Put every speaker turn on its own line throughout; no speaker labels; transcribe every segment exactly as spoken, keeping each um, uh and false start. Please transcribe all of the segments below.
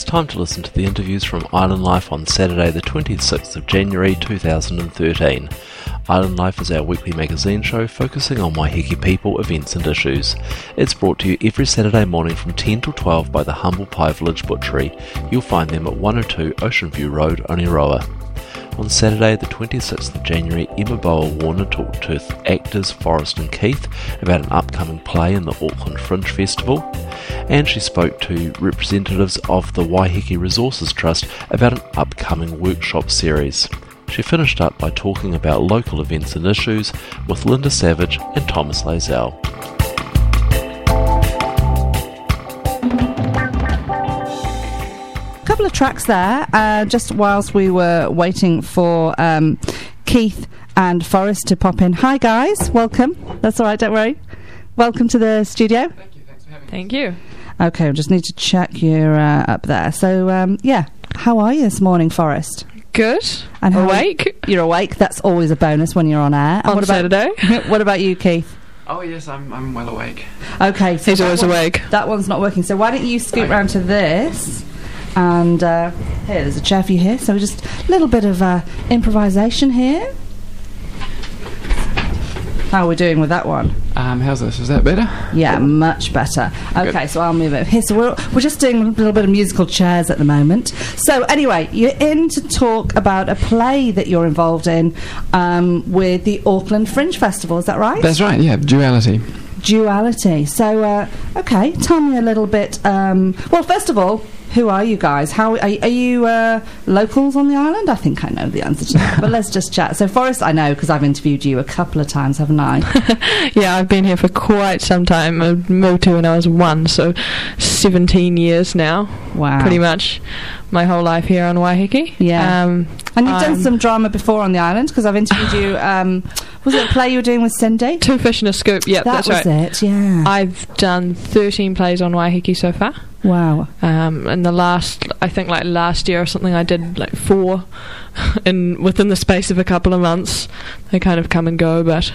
time to listen to the interviews from Island Life on Saturday the twenty-sixth of January two thousand thirteen. Island Life is our weekly magazine show focusing on Waiheke people, events and issues. It's brought to you every Saturday morning from ten till twelve by the Humble Pie Village Butchery. You'll find them at one oh two Ocean View Road, Oniroa. On Saturday the twenty-sixth of January, Emma Bower-Warner talked to actors Forrest and Keith about an upcoming play in the Auckland Fringe Festival, and she spoke to representatives of the Waiheke Resources Trust about an upcoming workshop series. She finished up by talking about local events and issues with Linda Savage and Thomas Lazell.
Couple of tracks there, uh, just whilst we were waiting for um, Keith and Forrest to pop in. Hi guys, welcome. That's all right, don't worry. Welcome to the studio.
Thank you, thanks for having me.
Thank you.
Okay, we just need to check you're uh, up there. So, um, yeah, how are you this morning, Forrest?
Good.
And how
awake.
You're awake. That's always a bonus when you're on air. And
on
what about,
Saturday.
What about you, Keith?
Oh yes, I'm I'm well awake.
Okay, so
he's always
one,
awake.
That one's not working. So why don't you scoot round to this? And uh, here, there's a chair for you here. So just a little bit of uh, improvisation here. How are we doing with that one?
Um, how's this? Is that better?
Yeah, much better. Okay,
Good.
so I'll move over here. So we're, we're just doing a little bit of musical chairs at the moment. So anyway, you're in to talk about a play that you're involved in um, with the Auckland Fringe Festival. Is that right?
That's right. Yeah, Duality.
Duality. So, uh, okay, tell me a little bit. Um, well, first of all, who are you guys? How are, are you uh, locals on the island? I think I know the answer to that, but let's just chat. So, Forrest, I know because I've interviewed you a couple of times, haven't I?
Yeah, I've been here for quite some time. I moved here when I was one, so seventeen years now.
Wow.
Pretty much my whole life here on Waiheke.
Yeah.
Um,
and you've done
um,
some drama before on the island because I've interviewed you. Um, was it a play you were doing with Cindy?
Two Fish in a Scoop. Yep,
that
that's
was
right.
it. Yeah.
I've done thirteen plays on Waiheke so far.
Wow.
Um, and the last, I think like last year or something, I did like four in within the space of a couple of months. They kind of come and go, but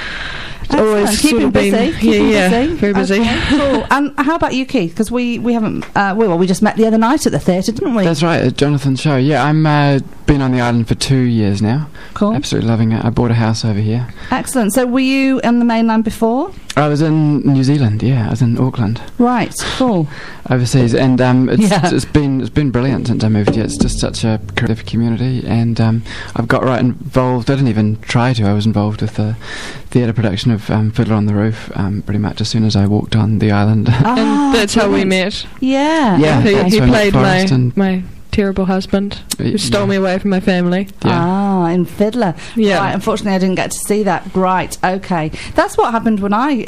it's
Excellent.
always
Keeping
sort of
busy.
been
Keeping
yeah,
busy.
yeah, very busy.
Okay, cool. And how about you, Keith? Because we, we haven't, uh, well, we just met the other night at the theatre, didn't we?
That's right, at Jonathan's show. Yeah, I'm uh, been on the island for two years now.
Cool.
Absolutely loving it. I bought a house over here.
Excellent. So were you on the mainland before?
I was in New Zealand. Yeah, I was in Auckland.
Right. Cool.
Overseas, and um, it's,
Yeah.
it's been it's been brilliant since I moved here. It's just such a creative community, and um, I've got right involved. I didn't even try to. I was involved with the theatre production of um, Fiddler on the Roof um, pretty much as soon as I walked on the island.
Ah,
And that's how we
brilliant.
met.
Yeah.
Yeah.
He,
that's
he
when I met
played my,
Forrest and-
my terrible husband who stole
Yeah.
me away from my family.
Yeah.
Ah, in Fiddler.
Yeah.
Right, unfortunately, I didn't get to see that. Right, okay. That's what happened when I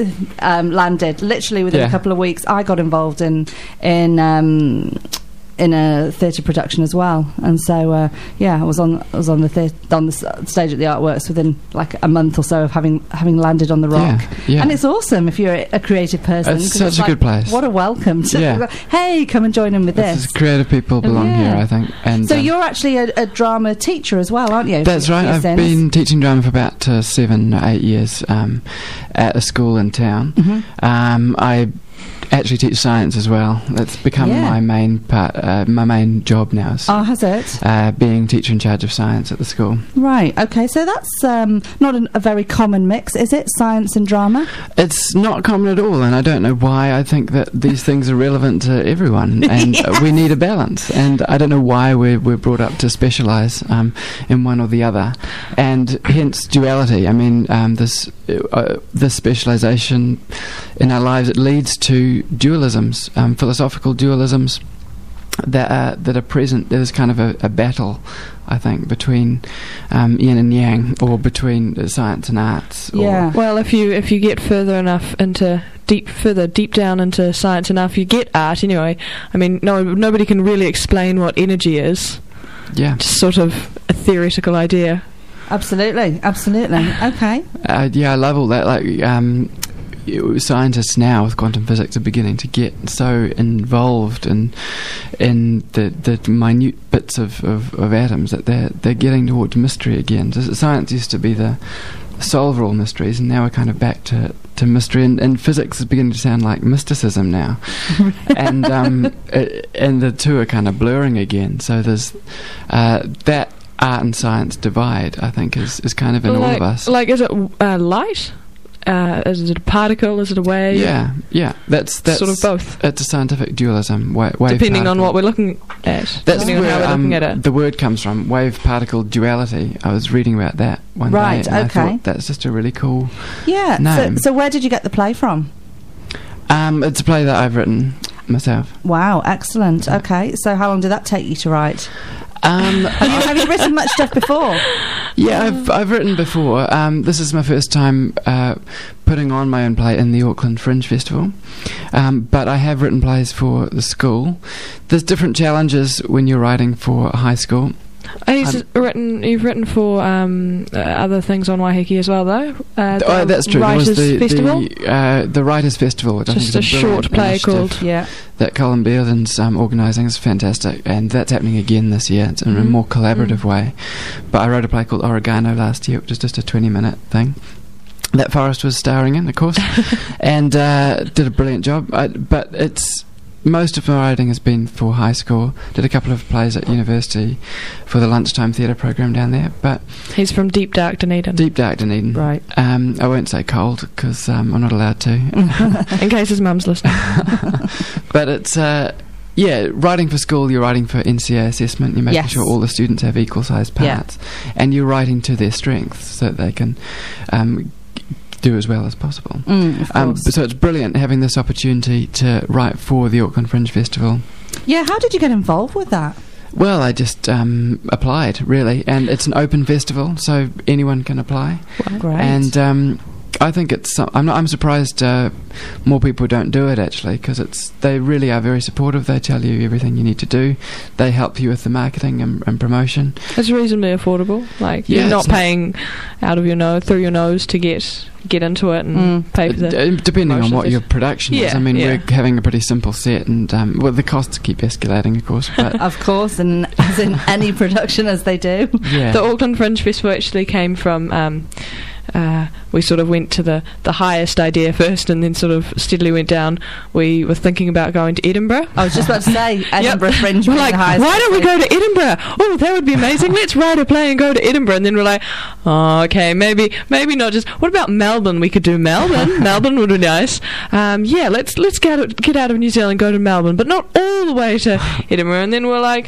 um, landed. Literally within
Yeah.
a couple of weeks, I got involved in in um, in a theatre production as well. And so, uh, yeah, I was on I was on the thea- on the s- stage at the Artworks within like a month or so of having having landed on the Rock.
Yeah, yeah.
And it's awesome if you're a, a creative person.
It's
'cause
such a
like,
good place.
What a welcome to
Yeah.
hey, come and join in with
It's
this.
just creative people belong
Yeah.
here, I think. And
So
um,
you're actually a, a drama teacher as well, aren't you?
That's
for- for
right.
your
I've
sins?
been teaching drama for about uh, seven or eight years um, at a school in town.
Mhm.
Um, I actually teach science as well. That's become
Yeah.
my main part, uh, my main job now. Is,
Oh, has it?
uh, being teacher in charge of science at the school.
Right, okay, so that's um, not an, a very common mix, is it? Science and drama?
It's not common at all, and I don't know why. I think that these things are relevant to everyone, and
Yes.
we need a balance. And I don't know why we're, we're brought up to specialise um, in one or the other, and hence duality. I mean, um, this uh, this specialisation in our lives, it leads to dualisms, um, philosophical dualisms that are, that are present. There's kind of a, a battle, I think, between um, yin and yang, or between uh, science and arts. Or
Yeah.
Well, if you if you get further enough into deep further deep down into science enough, you get art anyway. I mean, no nobody can really explain what energy is.
yeah.
Just sort of a theoretical idea.
Absolutely, absolutely. Okay.
Uh, yeah, I love all that. Like, um, you- scientists now with quantum physics are beginning to get so involved in in the, the minute bits of, of, of atoms that they're they're getting towards mystery again. S- Science used to be the solve all mysteries, and now we're kind of back to, to mystery, and, and physics is beginning to sound like mysticism now. and um, it, and the two are kind of blurring again, so there's uh, that art and science divide, I think, is, is kind of in
like,
all of us.
Like, is it uh, light? Uh, is it a particle? Is it a wave?
Yeah, yeah. That's that's
sort of both.
It's a scientific dualism. Wa- wave
Depending
particle.
on what we're looking at.
That's
depending
where
on how we're
um,
looking at it.
the word comes from. Wave particle duality. I was reading about that one
Right,
day, and
okay.
I thought that's just a really cool.
Yeah. So,
name.
so where did you get the play from?
Um, it's a play that I've written myself.
Wow, excellent. Okay, so how long did that take you to write?
Um,
Have you, have you written much stuff before?
Yeah, I've I've written before. Um, this is my first time uh, putting on my own play in the Auckland Fringe Festival, um, but I have written plays for the school. There's different challenges when you're writing for high school.
Oh, he's written. You've written for um, uh, other things on Waiheke as well, though. Uh, the
Oh, that's true. There was
Writers
the
Festival.
the, uh, the Writers Festival, which I
Just
think
a
is a
short
brilliant
play
initiative
called.
Yeah.
that Colin Bearden's um, organising is fantastic, and that's happening again this year. It's in a
Mhm.
more collaborative
Mm.
way. But I wrote a play called Oregano last year, which was just a twenty-minute thing that Forrest was starring in, of course, and uh, did a brilliant job. I, but it's most of my writing has been for high school. Did a couple of plays at university for the lunchtime theatre program down there. But
He's from Deep Dark Dunedin.
Deep Dark Dunedin.
Right.
Um, I won't say cold because um, I'm not allowed to.
In case his mum's listening.
But it's uh, yeah, writing for school. You're writing for N C A assessment. You're making
Yes.
sure all the students have equal sized
Yeah.
parts, and you're writing to their strengths so that they can um, do as well as possible.
Mm, of
Um,
course.
so it's brilliant having this opportunity to write for the Auckland Fringe Festival.
Yeah, how did you get involved with that?
Well, I just um, applied, really, and it's an open festival, so anyone can apply.
Great.
And um, I think it's. I'm not. I'm surprised uh, more people don't do it actually, because it's. They really are very supportive. They tell you everything you need to do. They help you with the marketing and, and promotion.
It's reasonably affordable. Like
Yeah,
you're not
it's not-
paying out of your nose through your nose to get get into it and
Mm.
pay for the.
Uh, depending on
promotion
what
fees.
your production is.
Yeah,
I mean,
yeah.
we're having a pretty simple set, and um, well, the costs keep escalating, of course. But
Of course, and as in any production as they do.
yeah,
The Auckland Fringe Festival actually came from. Um, uh, we sort of went to the, the highest idea first, and then sort of steadily went down. We were thinking about going to Edinburgh.
I was just about to say Edinburgh
Yep.
Fringe.
We're
being
like,
the highest
why don't we
festival.
go to Edinburgh? Oh, that would be amazing. Let's write a play and go to Edinburgh. And then we're like, oh, okay, maybe, maybe not just. What about Melbourne? We could do Melbourne. Melbourne would be nice. Um, yeah, let's let's get out, get out of New Zealand, go to Melbourne, but not all the way to Edinburgh. And then we're like,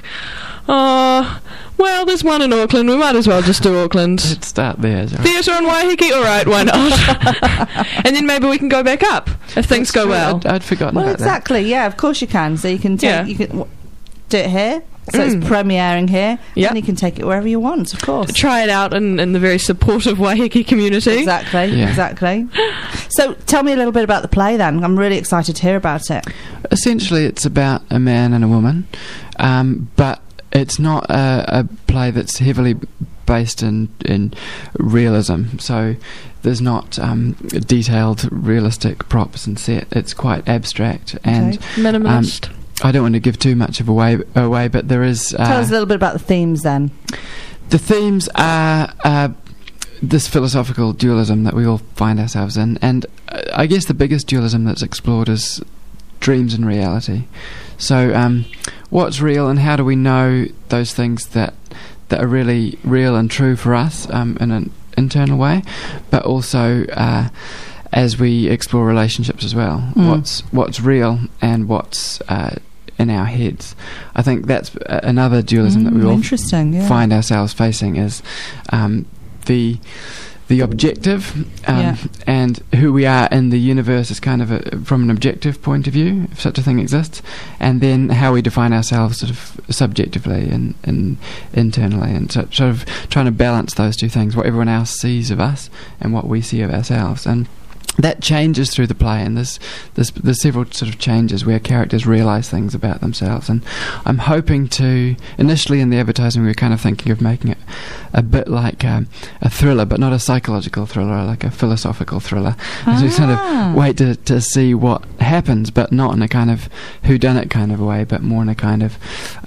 oh, well, there's one in Auckland. We might as well just do Auckland.
let's start there. Sorry.
Theatre on Waiheke, all right, why not? And then maybe we can go back up if things go well.
I'd, I'd forgotten
Well,
about
exactly. Yeah, of course you can. So you can take,
Yeah.
you can w- do it here. So
Mm.
it's premiering here,
Yep.
and you can take it wherever you want. Of course.
Try it out in, in the very supportive Waiheke community.
Exactly.
Yeah.
Exactly. So tell me a little bit about the play. Then I'm really excited to hear about it.
that. Essentially, it's about a man and a woman, um, but it's not a, a play that's heavily based in, in realism. So there's not um, detailed, realistic props and set. It's quite abstract, and
Okay.
Minimalist.
I don't want to give too much of away, away but there is. Uh,
Tell us a little bit about the themes then.
The themes are uh, this philosophical dualism that we all find ourselves in, and uh, I guess the biggest dualism that's explored is dreams and reality. So, um, what's real, and how do we know those things that that are really real and true for us um, in an internal way, but also uh, as we explore relationships as well.
Mm.
What's what's real and what's uh, in our heads. I think that's uh, another dualism that we
Mm,
all
interesting. Yeah.
find ourselves facing is um, the the objective um,
Yeah.
and who we are in the universe is kind of a, from an objective point of view, if such a thing exists, and then how we define ourselves sort of subjectively and, and internally, and so, sort of trying to balance those two things, what everyone else sees of us and what we see of ourselves. And that changes through the play, and there's, there's there's several sort of changes where characters realise things about themselves. And I'm hoping to, initially in the advertising we were kind of thinking of making it a bit like um, a thriller, but not a psychological thriller, like a philosophical thriller. As we sort
Ah.
of wait to, to see what happens, but not in a kind of whodunit kind of way, but more in a kind of um,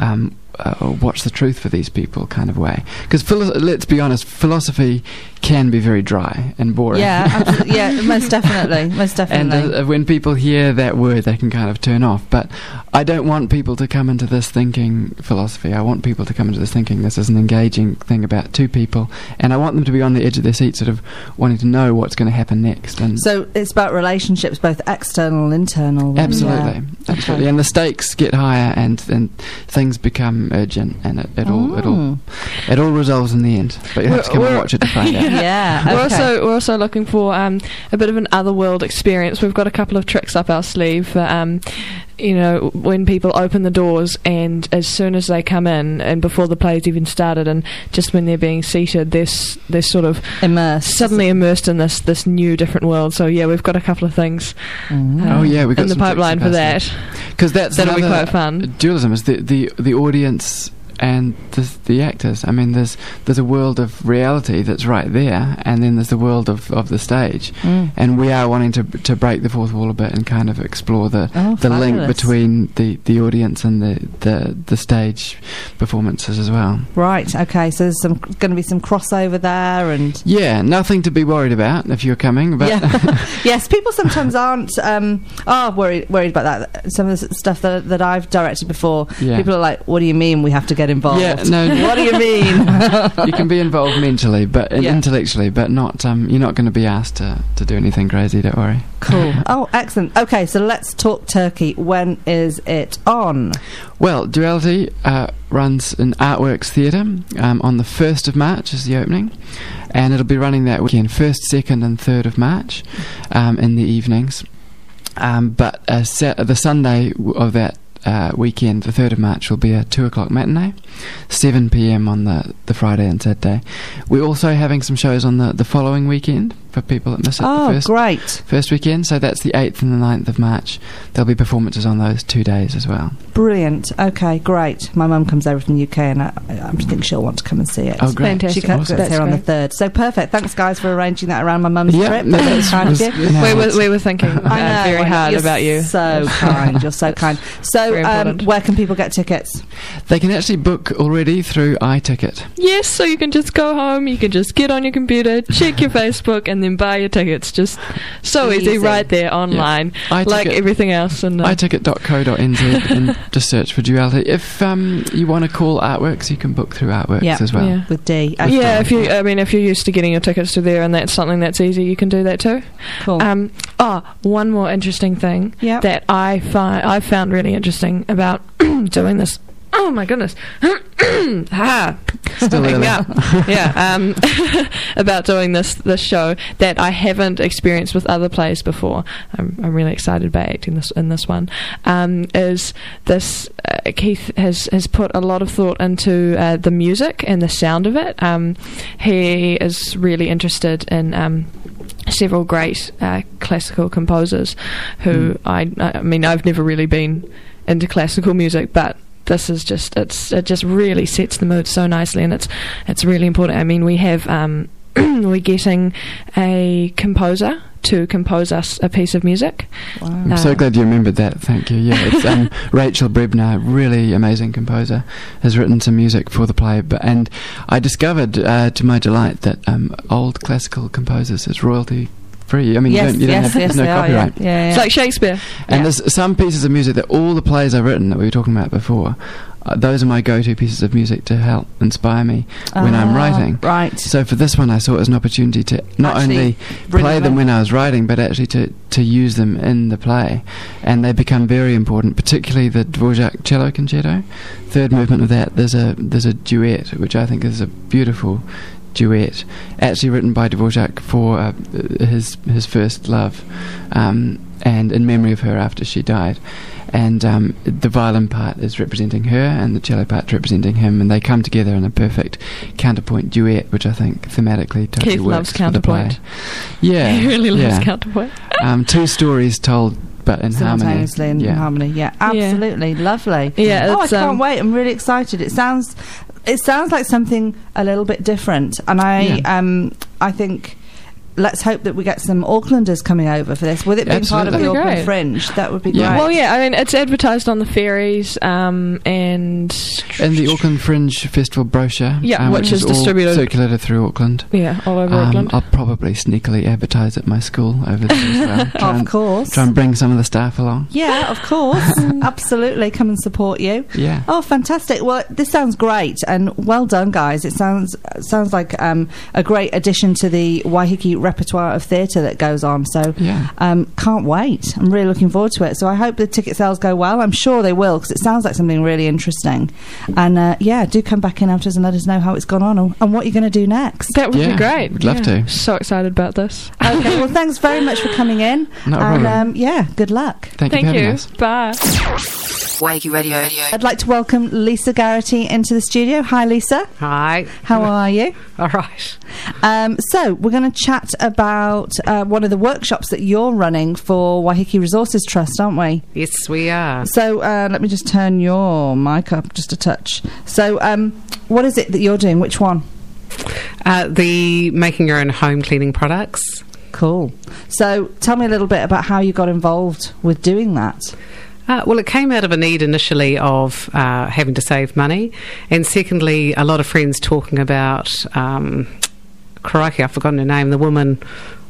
uh, what's the truth for these people kind of way. Because philo- let's be honest, philosophy can be very dry and boring.
Yeah, absolutely. Yeah, most definitely, most
And
definitely.
uh, when people hear that word, they can kind of turn off. But I don't want people to come into this thinking philosophy. I want people to come into this thinking this is an engaging thing about two people, and I want them to be on the edge of their seat, sort of wanting to know what's going to happen next. And
So it's about relationships, both external and internal. then,
absolutely,
yeah.
absolutely,
Okay.
and the stakes get higher, and, and things become urgent, and it, it all it all
Mm.
it all resolves in the end. But you have to come and
We're-
watch it to find out.
Yeah,
We're
okay.
also we're also looking for um, a bit of an otherworld experience. We've got a couple of tricks up our sleeve for, um, you know, when people open the doors and as soon as they come in and before the play's even started and just when they're being seated, they're, s- they're sort of
immersed.
suddenly immersed in this this new different world. So yeah, we've got a couple of things
Mm.
uh,
Oh, yeah, we've got
in the
some tricks
pipeline
up
for
our
that.
sleeve. Because that's
That'll be
another
quite fun.
dualism is the, the the audience and the the actors. I mean, there's there's a world of reality that's right there, and then there's the world of, of the stage.
Mm.
And we are wanting to to break the fourth wall a bit and kind of explore the
Oh,
the link
fabulous.
between the, the audience and the, the the stage performances as well.
Right. Okay. So there's some going to be some crossover there, and
Yeah, nothing to be worried about if you're coming. But
yeah. Yes, people sometimes aren't um, are worried worried about that. Some of the s- stuff that that I've directed before,
Yeah.
people are like, "What do you mean we have to get involved?"
Yeah, no.
What do you mean?
you can be involved mentally, but and
Yeah.
intellectually, but not. Um, you're not going to be asked to, to do anything crazy. Don't worry.
Cool. Oh, excellent. Okay, so let's talk Turkey. When is it on?
Well, Duality uh, runs in Artworks Theatre um, on the first of March is the opening, and it'll be running that weekend, first, second, and third of March, um, in the evenings. Um, but uh, sa- the Sunday w- of that uh, weekend, the third of March, will be a two o'clock matinee, seven p.m. on the, the Friday and Saturday. We're also having some shows on the, the following weekend for people that miss it.
Oh,
the first,
great.
first weekend, so that's the eighth and the ninth of March. There'll be performances on those two days as well.
Brilliant. Okay, great. My mum comes over from the U K, and I, I think she'll want to come and see it.
Oh, great.
Fantastic.
She comes
Awesome.
here
That's
on the
great.
third. So perfect. Thanks, guys, for arranging that around my mum's
Yeah,
trip.
no,
That's
that's-
kind of
was-
you.
you know,
We were
it's-
we were thinking uh,
I know,
very
I know.
hard
You're
about you.
So kind. You're so kind. So,
Very
um,
important.
where can people get tickets?
They can actually book already through iTicket.
Yes, so you can just go home, you can just get on your computer, check your Facebook, and then buy your tickets. Just so easy,
Easy.
right there online,
iTicket,
like everything else. And uh,
i ticket dot co dot n z and just search for Duality. If um, you want to call Artworks, you can book through Artworks
Yeah.
as well.
Yeah.
With D.
That's
yeah,
fine.
if you, I mean, if you're used to getting your tickets to there, and that's something that's easy, you can do that too.
Cool.
Um, oh, one more interesting thing
Yep.
that I find I found really interesting about doing this. Oh my goodness! ha,
Still
Wake me
early.
up. Yeah, um, about doing this this show that I haven't experienced with other plays before. I'm, I'm really excited about acting this in this one. Um, is this uh, Keith has has put a lot of thought into uh, the music and the sound of it. Um, he is really interested in. Um, several great uh, classical composers who
Mm.
I I mean I've never really been into classical music, but this is just it's it just really sets the mood so nicely, and it's it's really important. I mean, we have um, we're getting a composer to compose us a piece of music.
Wow.
I'm so
Uh,
glad you remembered that. Thank you. Yeah, it's um, Rachel Brebner, really amazing composer, has written some music for the play. But and I discovered, uh, to my delight, that um, old classical composers is royalty free. I mean,
yes,
you don't, you
yes,
don't have
yes,
there's no
they are,
copyright.
Yeah, yeah, yeah.
It's like Shakespeare.
And
Yeah.
there's some pieces of music that all the plays I've written that we were talking about before, uh, those are my go-to pieces of music to help inspire me when I'm
Ah,
writing.
Right.
So for this one, I saw it as an opportunity to not
Actually
only
bring
play
them
them
in.
when I was writing, but actually to, to use them in the play. And they become very important, particularly the Dvorak cello concerto. Third movement of that, there's a there's a duet, which I think is a beautiful duet, actually written by Dvorak for uh, his his first love, um, and in memory of her after she died. And um, the violin part is representing her, and the cello part representing him, and they come together in a perfect counterpoint duet, which I think thematically totally
Keith
works
loves
for the play.
counterpoint.
Yeah,
He really loves
yeah.
counterpoint.
um, two stories told, but in harmony.
Simultaneously in
yeah.
harmony. Yeah, absolutely lovely.
Yeah,
Oh, I
it's,
can't
um,
wait. I'm really excited. It sounds, it sounds like something a little bit different, and I,
Yeah.
um, I think. let's hope that we get some Aucklanders coming over for this. With it being part of the
Absolutely.
Auckland
Great.
Fringe, that would be
Yeah.
great.
Well, yeah, I mean, it's advertised on the ferries um, and...
And the Auckland Fringe Festival brochure,
Yeah,
um,
which is
all
distributed-
circulated through Auckland.
Yeah, all over
Um,
Auckland.
I'll probably sneakily advertise at my school over there as well. Try
Of
and,
course.
try and bring some of the staff along.
Yeah, of course. Absolutely. Come and support you.
Yeah.
Oh, fantastic. Well, this sounds great, and well done, guys. It sounds sounds like um, a great addition to the Waiheke repertoire of theatre that goes on. So
Yeah.
um, can't wait. I'm really looking forward to it. So I hope the ticket sales go well. I'm sure they will, because it sounds like something really interesting. And uh, yeah, do come back in after us and let us know how it's gone on and, and what you're going to do next.
That would
Yeah,
be great.
would love
Yeah.
to.
So excited about this.
Okay, well, thanks very much for coming in.
Not a
and
problem.
um, yeah, good luck.
Thank,
Thank
you for having
you.
us.
Bye.
Waiheke Radio.
I'd like to welcome Lisa Garrity into the studio. Hi, Lisa.
Hi.
How are you?
All right.
Um, so we're going to chat about uh, one of the workshops that you're running for Waiheke Resources Trust, aren't we?
Yes, we are.
So uh, let me just turn your mic up just a touch. So um, what is it that you're doing? Which one?
Uh, the making your own home cleaning products.
Cool. So tell me a little bit about how you got involved with doing that.
Uh, well, it came out of a need initially of uh, having to save money, and secondly, a lot of friends talking about, um, crikey, I've forgotten her name, the woman.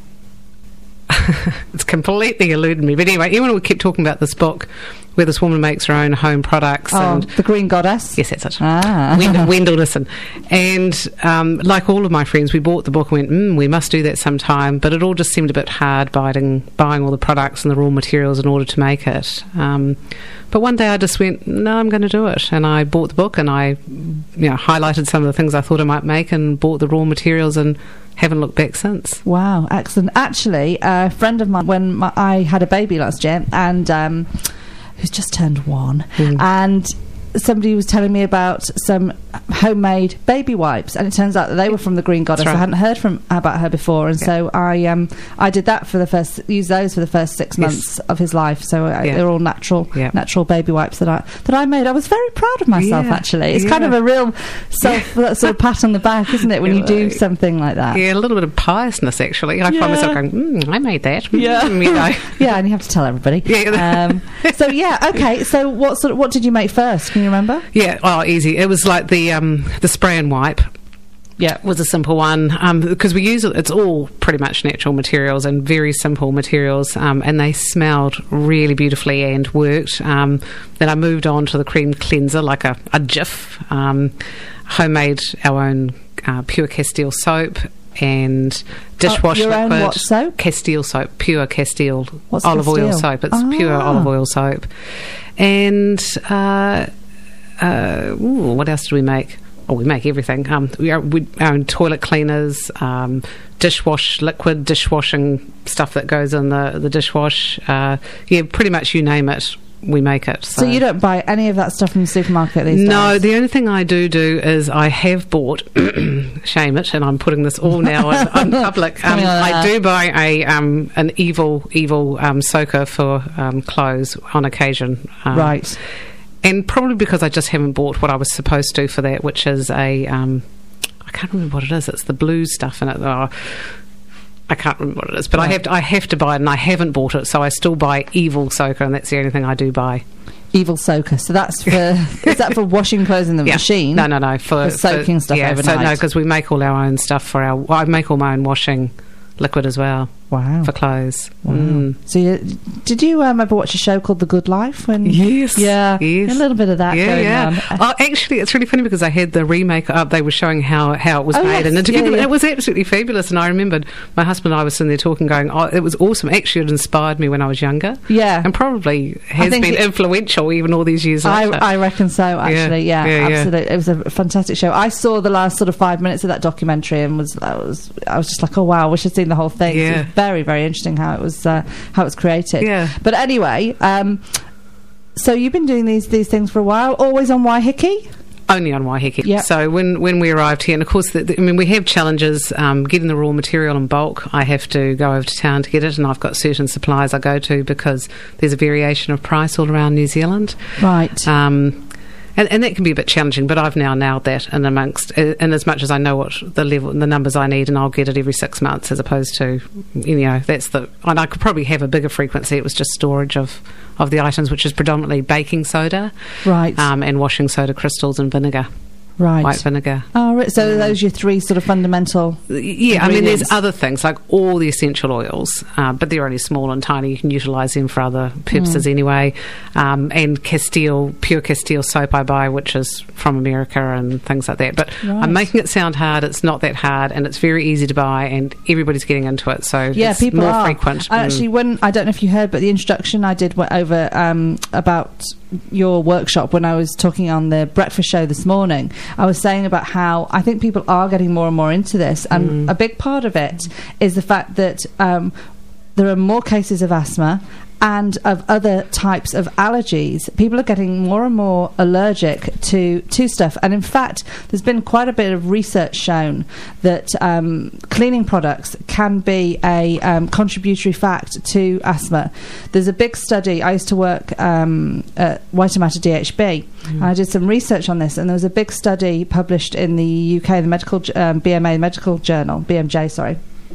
It's completely eluded me. But anyway, everyone would keep talking about this book where this woman makes her own home products.
Oh,
and
the Green Goddess?
yes, that's it.
Ah.
Wendell, Wendell Nisson. And um, like all of my friends, we bought the book and went, mm, we must do that sometime. But it all just seemed a bit hard buying, buying all the products and the raw materials in order to make it. Um, but one day I just went, no, I'm going to do it. And I bought the book and I you know, highlighted some of the things I thought I might make and bought the raw materials and haven't looked back since.
Wow, excellent. Actually, a friend of mine, when my, I had a baby last year, and um, who's just turned one,
Mm.
and somebody was telling me about some homemade baby wipes, and it turns out that they were from the Green Goddess.
That's right.
I hadn't heard from about her before, and
Yeah.
so I um I did that for the first used those for the first six
Yes.
months of his life. So I,
Yeah.
they're all natural
Yeah.
natural baby wipes that I that I made. I was very proud of myself.
Yeah.
Actually, it's kind
Yeah.
of a real self sort of pat on the back, isn't it, when you do
Yeah.
something like that?
Yeah, a little bit of piousness, actually. I
Yeah.
find myself going, mm, I made that.
Yeah.
Mm, you know.
Yeah, and you have to tell everybody.
Yeah.
Um, so yeah, okay. So what sort of, what did you make first? Can you remember?
Yeah, oh, easy. It was like the um, the spray and wipe.
Yeah.
Was a simple one because we use it. It's all pretty much natural materials and very simple materials, um, and they smelled really beautifully and worked. Um, then I moved on to the cream cleanser, like a, a Jif, um, homemade our own uh, pure Castile soap and dishwash
your own
liquid.
what soap?
Castile soap, pure Castile
What's
olive oil
Castile?
soap. It's
Ah.
pure olive oil soap, and. Uh, Uh, ooh, what else do we make? Oh, we make everything. Um, we are, we, our own toilet cleaners, um, dishwash liquid, dishwashing stuff that goes in the the dishwash. Uh, yeah, pretty much you name it, we make it.
So you don't buy any of that stuff from the supermarket these days?
No, the only thing I do do is I have bought, shame it, and I'm putting this all now in, in public. Um,
Something like
I
that.
do buy a um, an evil evil um, soaker for um, clothes on occasion. Um,
Right.
And probably because I just haven't bought what I was supposed to for that, which is a, um, I can't remember what it is. It's the blue stuff in it. Oh, I can't remember what it is, but I
Right.
have to, I have to buy it, and I haven't bought it, so I still buy Evil Soaker, and that's the only thing I do buy.
Evil soaker. So that's for is that for washing clothes in the
Yeah.
machine?
No, no, no. For,
For soaking stuff
yeah, So no,
overnight.
because we make all our own stuff for our. Well, I make all my own washing liquid as well
Wow.
for clothes.
Wow.
Mm.
So you, did you um, ever watch a show called The Good Life? When
Yes.
yeah,
Yes.
a little bit of that
Yeah,
going
yeah.
on.
Oh, actually, it's really funny because I had the remake up. They were showing how, how it was
Oh,
made,
yes.
and interviewed
Yeah,
them, and
yeah.
it was absolutely fabulous. And I remembered my husband and I were sitting there talking, going, "Oh, it was awesome." Actually, it inspired me when I was younger,
Yeah.
and probably has
think
been
it-
influential even all these years
I,
later.
I reckon so, actually. Yeah,
Yeah, yeah, yeah.
absolutely. It was a fantastic show. I saw the last sort of five minutes of that documentary and was I was I was just like, oh wow, I wish I'd seen the whole thing. It
Yeah.
was very very interesting how it was uh, how it was created.
Yeah.
But anyway, um, so you've been doing these these things for a while. Always on Waiheke.
Only on Waiheke.
Yep.
So when, when we arrived here, and of course, the, the, I mean, we have challenges um, getting the raw material in bulk. I have to go over to town to get it, and I've got certain suppliers I go to because there's a variation of price all around New Zealand.
Right.
Um, And, and that can be a bit challenging, but I've now nailed that in amongst, in as much as I know what the level, the numbers I need, and I'll get it every six months, as opposed to, you know, that's the. And I could probably have a bigger frequency. It was just storage of, of the items, which is predominantly baking soda,
Right.
um, and washing soda crystals and vinegar,
Right.
white vinegar.
Oh, right. So those are your three sort of fundamental.
Yeah, I mean, there's
ingredients.
other things like all the essential oils, uh, but they're only small and tiny. You can utilise them for other purposes
Mm.
anyway. Um, and Castile, pure Castile soap I buy, which is from America and things like that. But
Right.
I'm making it sound hard. It's not that hard, and it's very easy to buy, and everybody's getting into it. So
Yeah,
it's
people
more
are.
frequent.
I
Mm.
actually, when I don't know if you heard, but the introduction I did went over um, about your workshop when I was talking on the breakfast show this morning. I was saying about how I think people are getting more and more into this, and
Mm.
a big part of it is the fact that um, there are more cases of asthma and of other types of allergies. People are getting more and more allergic to, to stuff. And in fact, there's been quite a bit of research shown that um, cleaning products can be a um, contributory fact to asthma. There's a big study. I used to work um, at Waitemata D H B, and I did some research on this, and there was a big study published in the U K, the medical um, B M A Medical Journal, B M J, sorry,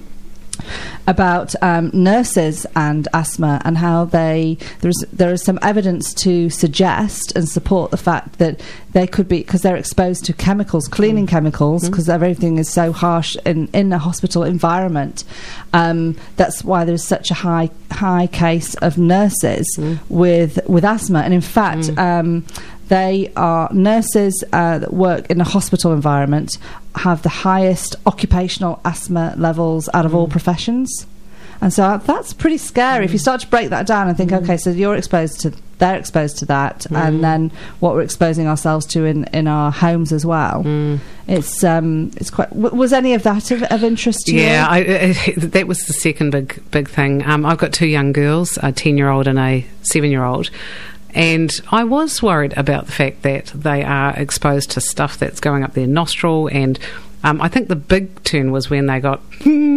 about um, nurses and asthma, and how they there's there is some evidence to suggest and support the fact that they could be, because they're exposed to chemicals, cleaning chemicals, because everything is so harsh in in a hospital environment. Um, that's why there's such a high high case of nurses with with asthma, and in fact. Um, They are nurses uh, that work in a hospital environment, have the highest occupational asthma levels out of all professions. And so uh, that's pretty scary. If you start to break that down and think, okay, so you're exposed to, they're exposed to that, and then what we're exposing ourselves to in, in our homes as well. It's um, it's quite. W- was any of that of, of interest to
Yeah,
you?
I, I, that was the second big big thing. Um, I've got two young girls, a ten-year-old and a seven-year-old. And I was worried about the fact that they are exposed to stuff that's going up their nostril. And um, I think the big turn was when they got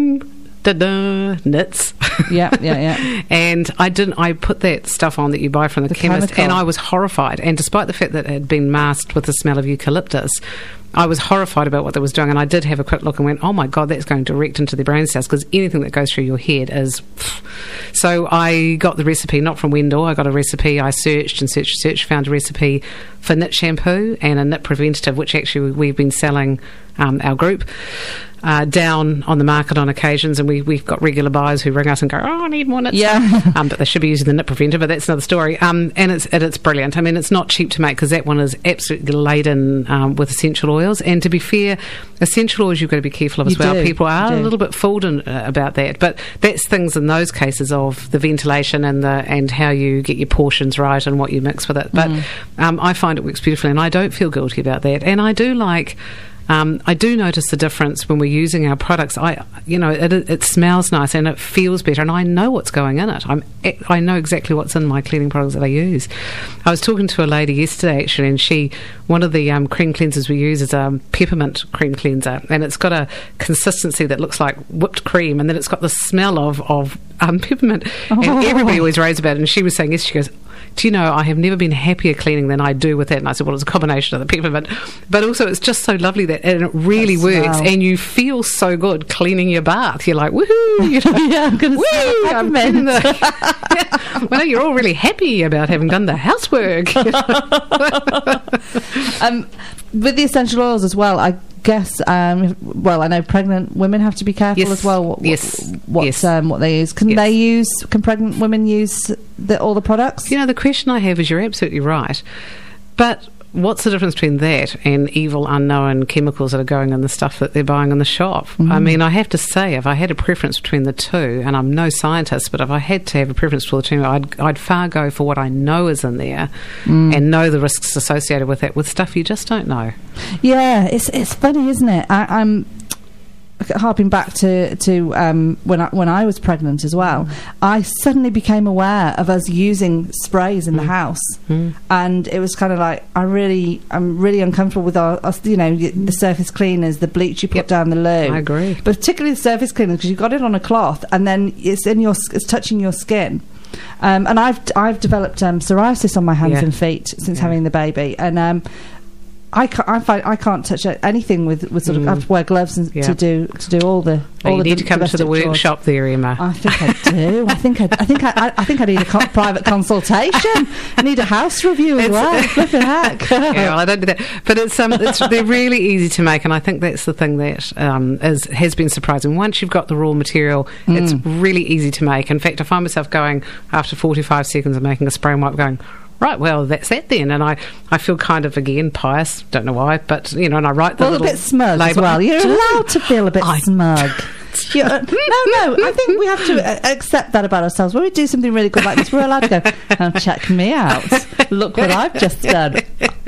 da-da, nits.
Yeah, yeah, yeah.
And I didn't. I put that stuff on that you buy from the,
The
chemist,
chemical.
and I was horrified. And despite the fact that it had been masked with the smell of eucalyptus, I was horrified about what they was doing. And I did have a quick look and went, "Oh my God, that's going direct into the brain cells, because anything that goes through your head is." So I got the recipe, not from Wendell. I got a recipe. I searched and searched and searched, found a recipe for nit shampoo and a nit preventative, which actually we've been selling um, our group. Uh, down on the market on occasions, and we, we've got regular buyers who ring us and go, "Oh, I need more nits."
Yeah.
um, but they should be using the nit preventer, but that's another story. Um, and it's it, it's brilliant. I mean, it's not cheap to make, because that one is absolutely laden um, with essential oils. And to be fair, essential oils you've got to be careful of as
You
well.
do.
People are
You
a
do.
little bit fooled in, uh, about that, but that's things in those cases of the ventilation and the and how you get your portions right and what you mix with it. But
Mm.
um, I find it works beautifully, and I don't feel guilty about that. And I do like. Um, I do notice the difference when we're using our products. I, you know, it, it smells nice and it feels better, and I know what's going in it. I'm, I know exactly what's in my cleaning products that I use. I was talking to a lady yesterday actually, and she, one of the um, cream cleansers we use is a peppermint cream cleanser, and it's got a consistency that looks like whipped cream, and then it's got the smell of of um, peppermint.
Oh.
And everybody always raves about it. And she was saying, yes, she goes, "Do you know, I have never been happier cleaning than I do with that." And I said, well, it's a combination of the peppermint, but also it's just so lovely that, and it really
That
works,
smell.
and you feel so good cleaning your bath. You're like, woohoo! You know,
Yeah, I'm gonna
woo!
smell
I'm
peppermint.
cleaning the- Yeah. Well, you're all really happy about having done the housework. You know?
Um, with the essential oils as well, I guess. Um, well, I know pregnant women have to be careful
Yes.
as well. What,
Yes.
What
Yes.
Um, what they use? Can
Yes.
they use? Can pregnant women use the, all the products?
You know, the question I have is, you're absolutely right, but what's the difference between that and evil unknown chemicals that are going in the stuff that they're buying in the shop?
Mm-hmm.
I mean, I have to say, if I had a preference between the two, and I'm no scientist, but if I had to have a preference for the two, I'd, I'd far go for what I know is in there
Mm.
and know the risks associated with it, with stuff you just don't know.
Yeah, it's it's funny, isn't it? I, I'm harping back to to um, when I when I was pregnant as well. I suddenly became aware of us using sprays in the house, and it was kind of like I really I'm really uncomfortable with our, us you know y- the surface cleaners, the bleach you put
Yep.
down the loo.
I agree.
But particularly the surface cleaners, because you've got it on a cloth and then it's in your s- it's touching your skin. Um, and I've I've developed um, psoriasis on my hands
Yeah.
and feet since
Yeah.
having the baby, and um, I can't, I find I can't touch anything with, with sort of. I have to wear gloves and,
Yeah.
to do to do all the.
Oh,
all
you
the
need to come to the
domestic chores.
workshop there, Emma.
I think I do. I think I, I think I, I, I think I need a co- private consultation. I need a house review as
It's-
well. Flipping heck.
Yeah, well, I don't do that, but it's um, it's they're really easy to make, and I think that's the thing that um, is has been surprising. Once you've got the raw material, it's really easy to make. In fact, I find myself going after forty-five seconds of making a spray and wipe, going, right, well, that's that then, and I, I feel kind of again pious. Don't know why, but you know, and I write the
Well, a
little
bit smug as
label.
well. You're allowed to feel a bit
I-
smug. You're, uh, no, no. I think we have to uh, accept that about ourselves. When we do something really good like this, we're allowed to go, oh, check me out. Look what I've just done.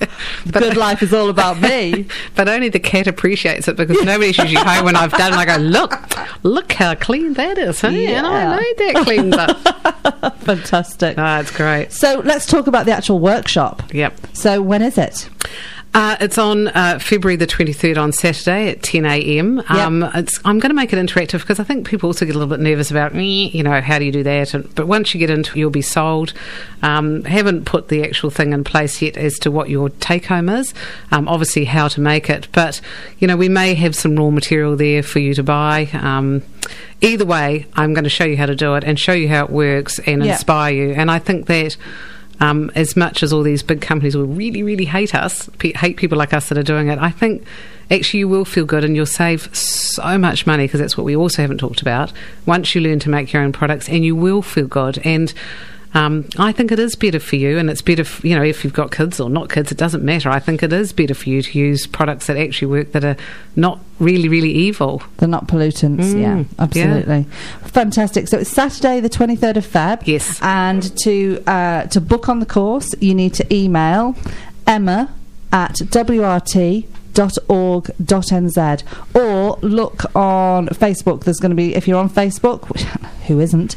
Good life is all about me.
But only the cat appreciates it because nobody's usually home when I've done. And I go, look, look how clean that is, huh? And I
Yeah.
made that cleans up.
Fantastic.
Ah, it's great.
So let's talk about the actual workshop.
Yep.
So when is it?
Uh, it's on uh, February the twenty-third on Saturday at ten a.m. Um, it's, I'm going to make it interactive because I think people also get a little bit nervous about, "Eh, you know, how do you do that?" And, but once you get into it, you'll be sold. Um, haven't put the actual thing in place yet as to what your take-home is. Um, obviously, how to make it. But, you know, we may have some raw material there for you to buy. Um, either way, I'm going to show you how to do it and show you how it works and
Yeah.
inspire you. And I think that Um, as much as all these big companies will really, really hate us, pe- hate people like us that are doing it, I think actually you will feel good and you'll save so much money, because that's what we also haven't talked about, once you learn to make your own products, and you will feel good. And um, I think it is better for you, and it's better, f- you know, if you've got kids or not kids, it doesn't matter. I think it is better for you to use products that actually work, that are not really, really evil.
They're not pollutants.
Mm,
yeah, absolutely. Fantastic. So it's Saturday, the twenty-third of Feb.
Yes.
And to uh, to book on the course, you need to email Emma at w r t dot org dot n z or look on Facebook. There's going to be, if you're on Facebook, which, who isn't,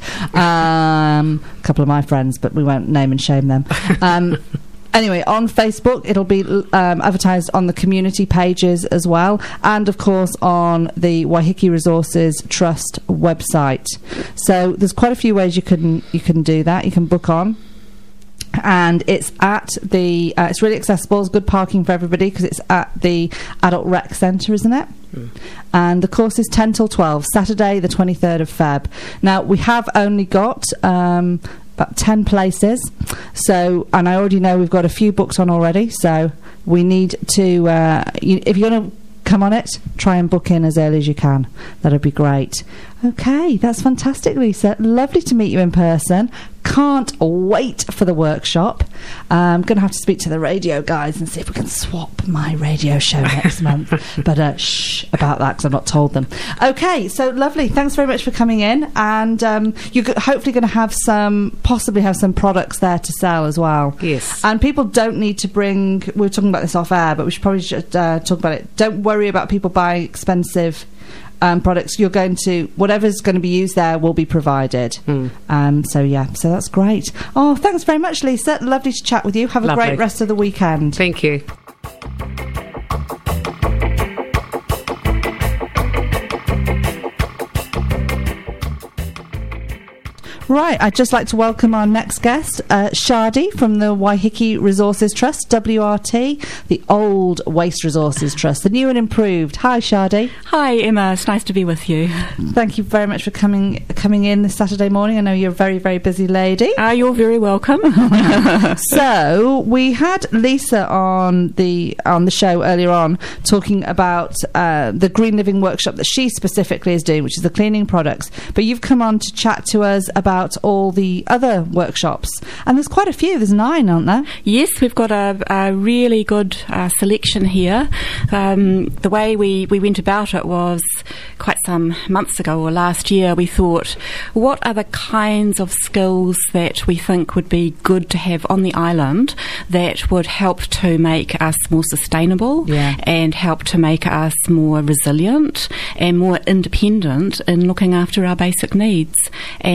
um, a couple of my friends, but we won't name and shame them. Um, Anyway, on Facebook, it'll be um, advertised on the community pages as well, and of course on the Waiheke Resources Trust website. So there's quite a few ways you can you can do that. You can book on, and it's at the uh, it's really accessible. It's good parking for everybody because it's at the Adult Rec Centre, isn't it? Mm. And the course is ten till twelve, Saturday the twenty-third of Feb. Now we have only got Um, about ten places, so, and I already know we've got a few booked on already, so we need to uh, you, if you're going to come on it, try and book in as early as you can. That'd be great. Okay, that's fantastic, Lisa. Lovely to meet you in person. Can't wait for the workshop. I'm going to have to speak to the radio guys and see if we can swap my radio show next month. But uh, shh about that, because I've not told them. Okay, so lovely. Thanks very much for coming in. And um, you're go- hopefully going to have some, possibly have some products there to sell as well.
Yes.
And people don't need to bring, we were talking about this off air, but we should probably just, uh, talk about it. Don't worry about people buying expensive Um, products. You're going to, whatever's going to be used there will be provided.
Mm.
Um, so yeah, so that's great. Oh, thanks very much, Lisa. Lovely to chat with you. Have a
Lovely.
great rest of the weekend.
Thank you.
Right, I'd just like to welcome our next guest, uh, Shadi from the Waiheke Resources Trust, W R T, the old Waste Resources Trust, the new and improved. Hi, Shadi.
Hi, Emma. It's nice to be with you.
Thank you very much for coming coming in this Saturday morning. I know you're a very, very busy lady.
Uh, you're very welcome.
So we had Lisa on the on the show earlier on talking about uh, the Green Living workshop that she specifically is doing, which is the cleaning products. But you've come on to chat to us about all the other workshops, and there's quite a few. There's nine, aren't there?
Yes, we've got a, a really good uh, selection here. Um, the way we, we went about it was quite some months ago or last year. We thought, what are the kinds of skills that we think would be good to have on the island that would help to make us more sustainable
Yeah.
and help to make us more resilient and more independent in looking after our basic needs. And we came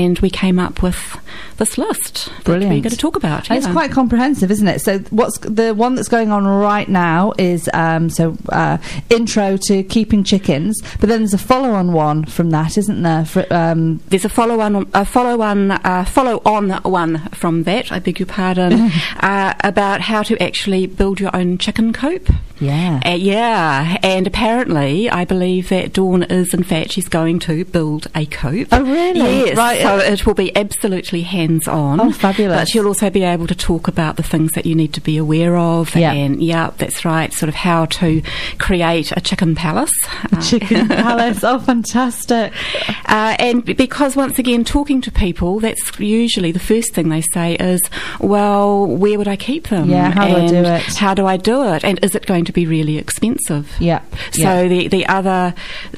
came up with this list
Brilliant.
that we're going to talk about.
And it's
yeah.
quite comprehensive, isn't it? So what's the one that's going on right now is um, so uh, intro to keeping chickens, but then there's a follow-on one from that, isn't there? For, um,
There's a follow-on, a follow-on, uh, follow-on one from that. I beg your pardon, uh, about how to actually build your own chicken coop.
yeah.
Uh, yeah, and apparently, I believe that Dawn is, in fact, she's going to build a coop.
Oh, really?
Yes.
Right.
So it will be absolutely hands-on.
Oh, fabulous.
But she'll also be able to talk about the things that you need to be aware of.
Yeah.
And, yeah, that's right, sort of how to create a chicken palace. Uh,
Chicken palace. Oh, fantastic.
Uh, and b- because, once again, talking to people, that's usually the first thing they say is, well, where would I keep them?
Yeah, how do I
and
do it?
How do I do it? And is it going to be really expensive?
Yeah.
So
yeah.
the, the other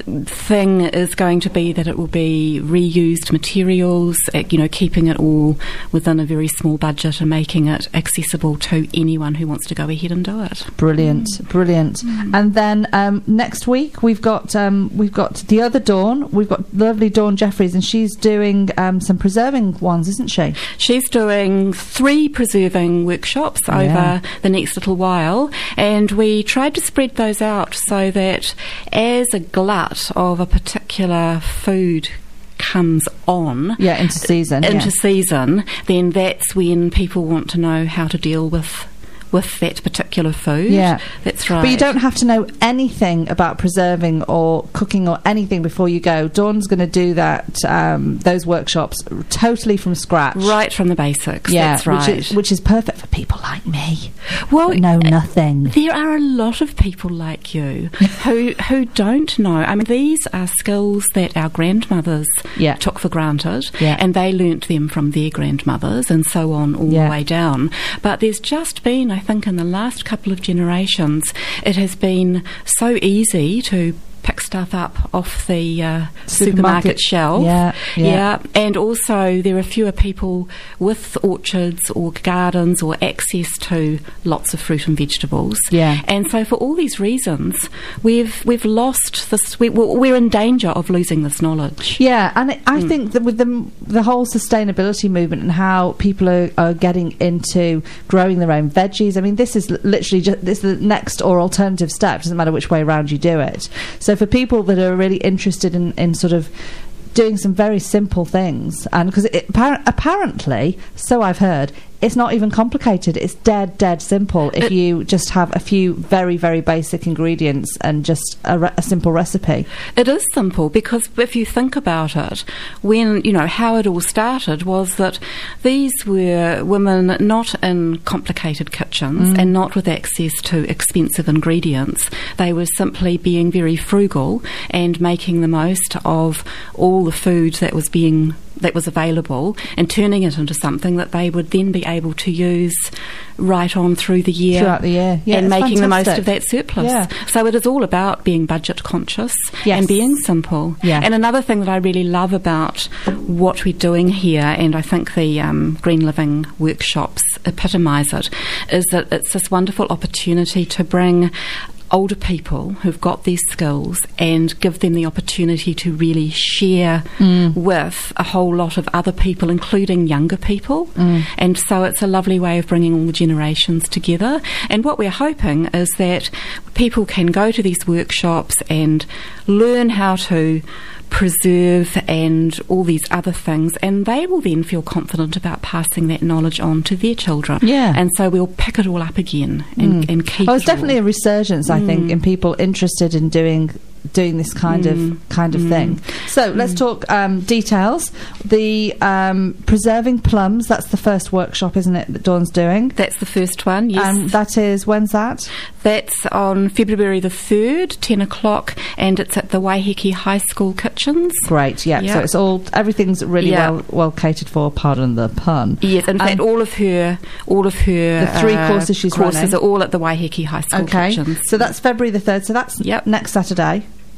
thing is going to be that it will be reused materials, uh, you know, keeping it all within a very small budget and making it accessible to anyone who wants to go ahead and do it.
Brilliant, brilliant. And then um, next week we've got um, we've got the other Dawn. We've got lovely Dawn Jeffries, and she's doing um, some preserving ones, isn't she?
She's doing three preserving workshops
Yeah.
over the next little while, and we tried to spread those out so that as a glut of a particular food comes on
Yeah, into season.
into
yeah.
season, then that's when people want to know how to deal with with that particular food.
Yeah.
That's right.
But you don't have to know anything about preserving or cooking or anything before you go. Dawn's going to do that, um, those workshops totally from scratch.
right from the basics.
Yeah,
that's right.
which is, which is perfect for people like me.
well,
that know nothing.
There are a lot of people like you who who don't know. I mean, these are skills that our grandmothers
Yeah.
took for granted,
Yeah.
and they learnt them from their grandmothers, and so on all
Yeah.
the way down. But there's just been, I think, in the last couple of generations, it has been so easy to pick stuff up off the uh, supermarket,
Supermarket.
shelf.
Yeah, yeah.
And also there are fewer people with orchards or gardens or access to lots of fruit and vegetables.
Yeah.
And so for all these reasons, we've we've lost this. We, we're in danger of losing this knowledge.
Yeah, and it, I think that with the the whole sustainability movement and how people are, are getting into growing their own veggies, I mean, this is l- literally just this is the next or alternative step. Doesn't matter which way around you do it. So for people that are really interested in, in sort of doing some very simple things, and because it, appar- apparently, so I've heard, it's not even complicated. It's dead, dead simple if
It-
you just have a few very, very basic ingredients and just a, re- a simple recipe.
It is simple because if you think about it, when, you know, how it all started was that these were women not in complicated kitchens and not with access to expensive ingredients. They were simply being very frugal and making the most of all the food that was being that was available and turning it into something that they would then be able to use right on through the year.
Throughout the year. Yeah,
and
it's
making the most
fantastic.
of that surplus.
Yeah.
So it is all about being budget conscious
Yes.
and being simple.
Yeah.
And another thing that I really love about what we're doing here, and I think the um, Green Living workshops epitomise it, is that it's this wonderful opportunity to bring older people who've got these skills and give them the opportunity to really share
Mm.
with a whole lot of other people, including younger people.
Mm.
And so it's a lovely way of bringing all the generations together. And what we're hoping is that people can go to these workshops and learn how to preserve and all these other things, and they will then feel confident about passing that knowledge on to their children.
Yeah.
And so we'll pick it all up again and,
Mm.
and keep
Oh, it's
it all.
definitely a resurgence, I think,
Mm.
in people interested in doing doing this kind
Mm.
of kind of
Mm.
thing. So let's talk um, details. The um, preserving plums. That's the first workshop, isn't it? That Dawn's doing.
That's the first one, yes.
Um, that is when's that?
That's on February the third, ten o'clock, and it's at the Waiheke High School kitchens.
Great. Yeah.
Yeah.
So it's all everything's really
Yeah.
well well catered for. Pardon the pun.
Yes, in fact,
Um,
all of her, all of her
The three
uh,
courses she's
courses
running.
are all at the Waiheke High School
Okay.
kitchens.
So that's February the third. So that's
Yep.
next Saturday.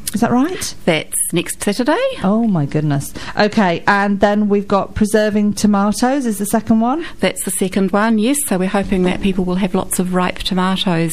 Is that right?
That's next Saturday.
Oh my goodness. Okay, and then we've got Preserving Tomatoes is the second one.
That's the second one, yes. So we're hoping that people will have lots of ripe tomatoes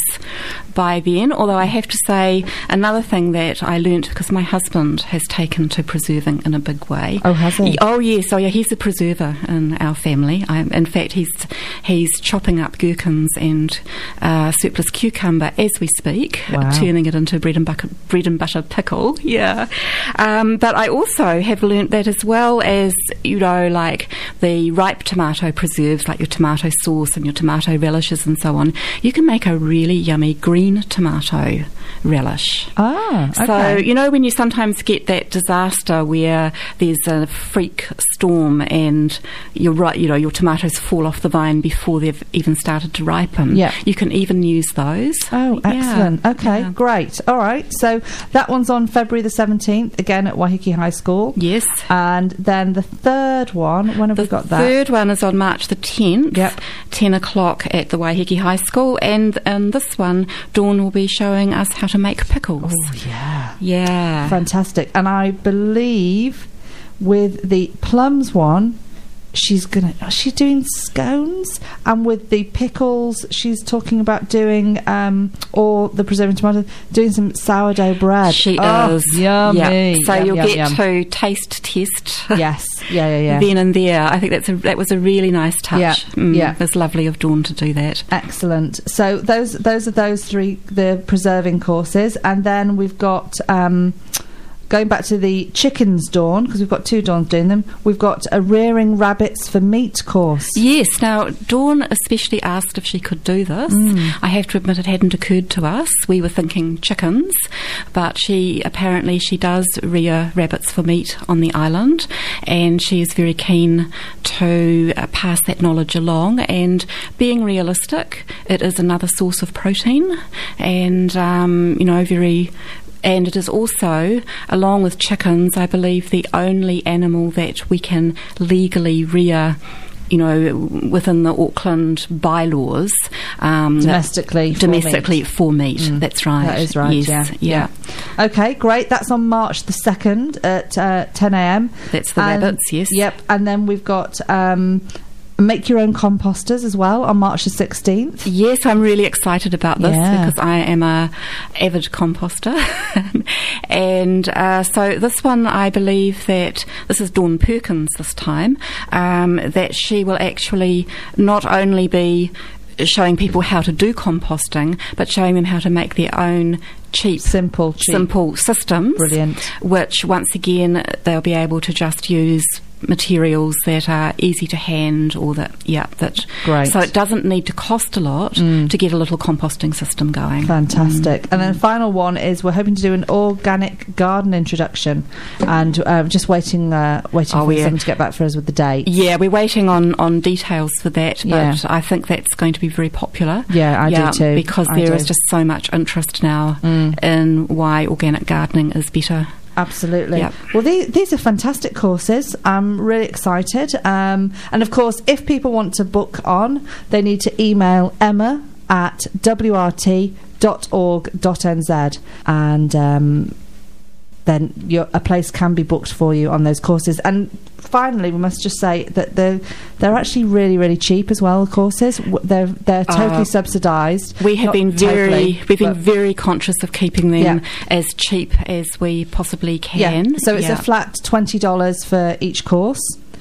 by then. Although I have to say, another thing that I learnt, because my husband has taken to preserving in a big way.
Oh, has he?
Oh, yes. Oh, yeah. He's a preserver in our family. I, in fact, he's he's chopping up gherkins and uh, surplus cucumber as we speak,
Wow.
turning it into bread and butter, bread and butter pickle. Yeah. Um, but I also have learnt that, as well as, you know, like the ripe tomato preserves, like your tomato sauce and your tomato relishes and so on, you can make a really yummy green tomato relish.
Ah, okay.
So, you know, when you sometimes get that disaster where there's a freak storm and you're right, you know, your tomatoes fall off the vine before they've even started to ripen.
Yeah.
You can even use those.
Oh,
Yeah.
excellent. Okay,
Yeah.
great. All right. So that one's on February the seventeenth, again at Waiheke High School.
Yes.
And then the third one, when have
The
we got that?
third one is on March the tenth,
Yep.
ten o'clock at the Waiheke High School. And in this one, Dawn will be showing us how to make pickles.
Oh, yeah.
Yeah.
Fantastic. And I believe with the plums one, she's gonna she's doing scones, and with the pickles she's talking about doing um or the preserving tomato, doing some sourdough bread.
She
oh,
is.
yummy.
Yeah. So
Yum,
you'll
yum,
get
yum.
to taste test.
Yes. Yeah, yeah, yeah.
Then and there. I think that's a that was a really nice touch.
Yeah,
Mm,
yeah.
It was lovely of Dawn to do that.
Excellent. So those those are those three, the preserving courses, and then we've got um, going back to the chickens Dawn, because we've got two Dawns doing them. We've got a rearing rabbits for meat course.
Yes. Now, Dawn especially asked if she could do this.
Mm.
I have to admit it hadn't occurred to us. We were thinking chickens, but she apparently she does rear rabbits for meat on the island, and she is very keen to uh, pass that knowledge along. And being realistic, it is another source of protein, and um, you know, very. And it is also, along with chickens, I believe the only animal that we can legally rear, you know, within the Auckland bylaws. Um,
Domestically for
domestically
meat.
for meat.
Mm.
That's right.
That is right,
Yes,
yeah.
yeah.
Okay, great. That's on March the second at uh, ten a.m.
That's the
And-
rabbits, yes.
Yep. And then we've got um, make your own composters as well on March the sixteenth.
Yes, I'm really excited about this
Yeah.
because I am a avid composter. And uh, so this one, I believe that this is Dawn Perkins this time, um, that she will actually not only be showing people how to do composting, but showing them how to make their own cheap,
Simple, cheap.
simple systems.
Brilliant.
Which, once again, they'll be able to just use materials that are easy to hand, or that, yeah, that.
Great.
So it doesn't need to cost a lot
Mm.
to get a little composting system going.
Fantastic. And then the final one is we're hoping to do an organic garden introduction, and uh, just waiting uh, waiting
Oh,
for
yeah.
someone to get back for us with the date.
Yeah, we're waiting on, on details for that, but
Yeah.
I think that's going to be very popular.
Yeah, I do too.
Because
I
there is
do.
just so much interest now
Mm.
in why organic gardening is better.
Absolutely.
Yep.
Well, these, these are fantastic courses. I'm really excited. Um, and of course, if people want to book on, they need to email Emma at w r t dot org dot n z, and um, then your, a place can be booked for you on those courses. And finally, we must just say that they're they're actually really, really cheap as well. The courses W- they're they're totally
Uh,
subsidised.
We have
Not
been very,
totally,
we've been
but-
very conscious of keeping them
Yeah.
as cheap as we possibly
Yeah.
can.
So it's
Yeah.
a flat twenty dollars for each course.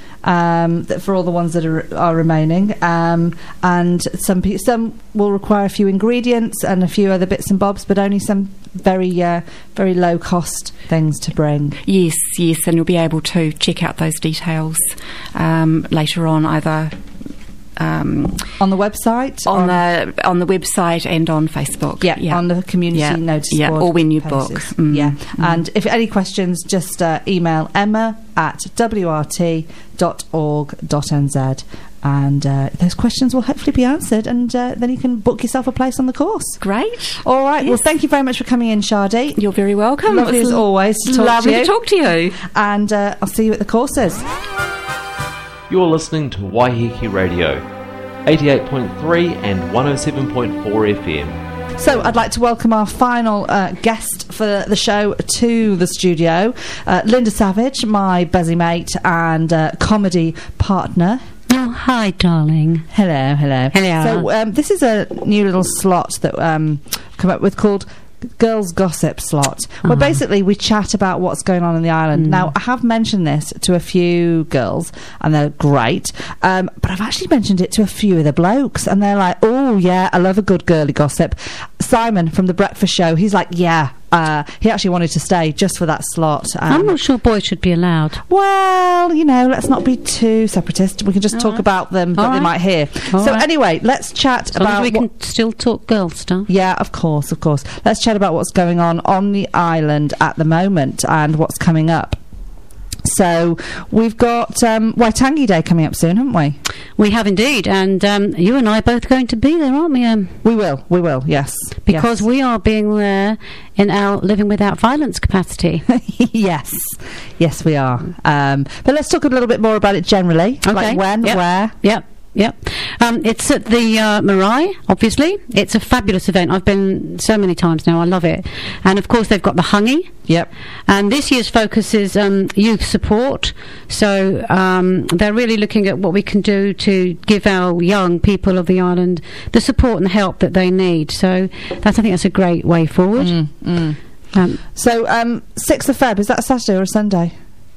Um, that for all the ones that are, are remaining, um, and some pe- some will require a few ingredients and a few other bits and bobs, but only some very uh, very low cost things to bring.
Yes, yes, and you'll be able to check out those details um, later on, either um,
On the website,
on the on the website and on Facebook.
yeah, on the community
Yeah.
notice
Yeah,
board
or when you
pages.
book. Mm.
Yeah,
Mm.
and if any questions, just uh, email Emma at w r t dot org dot n z, and uh, those questions will hopefully be answered, and uh, then you can book yourself a place on the course.
Great.
All right. Well,
Yes.
thank you very much for coming in, Shadi.
You're very welcome.
Lovely
It was
as always to talk
lovely
to you.
to talk to you.
And uh, I'll see you at the courses.
You're listening to Waiheke Radio, eighty-eight point three and one oh seven point four F M.
So I'd like to welcome our final uh, guest for the show to the studio. Uh, Linda Savage, my buzzy mate and uh, comedy partner.
Oh, hi, darling.
Hello, hello.
Hello.
So um, this is a new little slot that um, I've come up with called Girls Gossip Slot, where
Uh-huh.
basically we chat about what's going on in the island.
Mm.
Now, I have mentioned this to a few girls, and they're great, um, but I've actually mentioned it to a few of the blokes, and they're like, oh, yeah, I love a good girly gossip. Simon from The Breakfast Show, he's like, yeah, uh, he actually wanted to stay just for that slot. Um,
I'm not sure boys should be allowed.
well, you know, let's not be too separatist. We can just
All
talk
right.
about them that
All
they
right.
might hear.
All
so
right.
anyway, let's chat
As long
about
as we
what-
can still talk girl stuff.
yeah, of course, of course. Let's chat about what's going on on the island at the moment and what's coming up. So we've got um, Waitangi Day coming up soon, haven't we?
We have indeed, and um, you and I are both going to be there, aren't we? Um,
We will, we will, yes.
because
yes.
we are being there in our living without violence capacity.
yes, yes, we are. Um, but let's talk a little bit more about it generally.
Okay.
Like when,
Yep.
where.
Yep. Yep. Um, it's at the uh, Marai, obviously. It's a fabulous event. I've been so many times now. I love it. And, of course, they've got the Hungy.
Yep.
And this year's focus is um, youth support. So um, they're really looking at what we can do to give our young people of the island the support and the help that they need. So that's, I think that's a great way forward.
Mm, mm.
Um,
So um, sixth of Feb, is that a Saturday or a Sunday?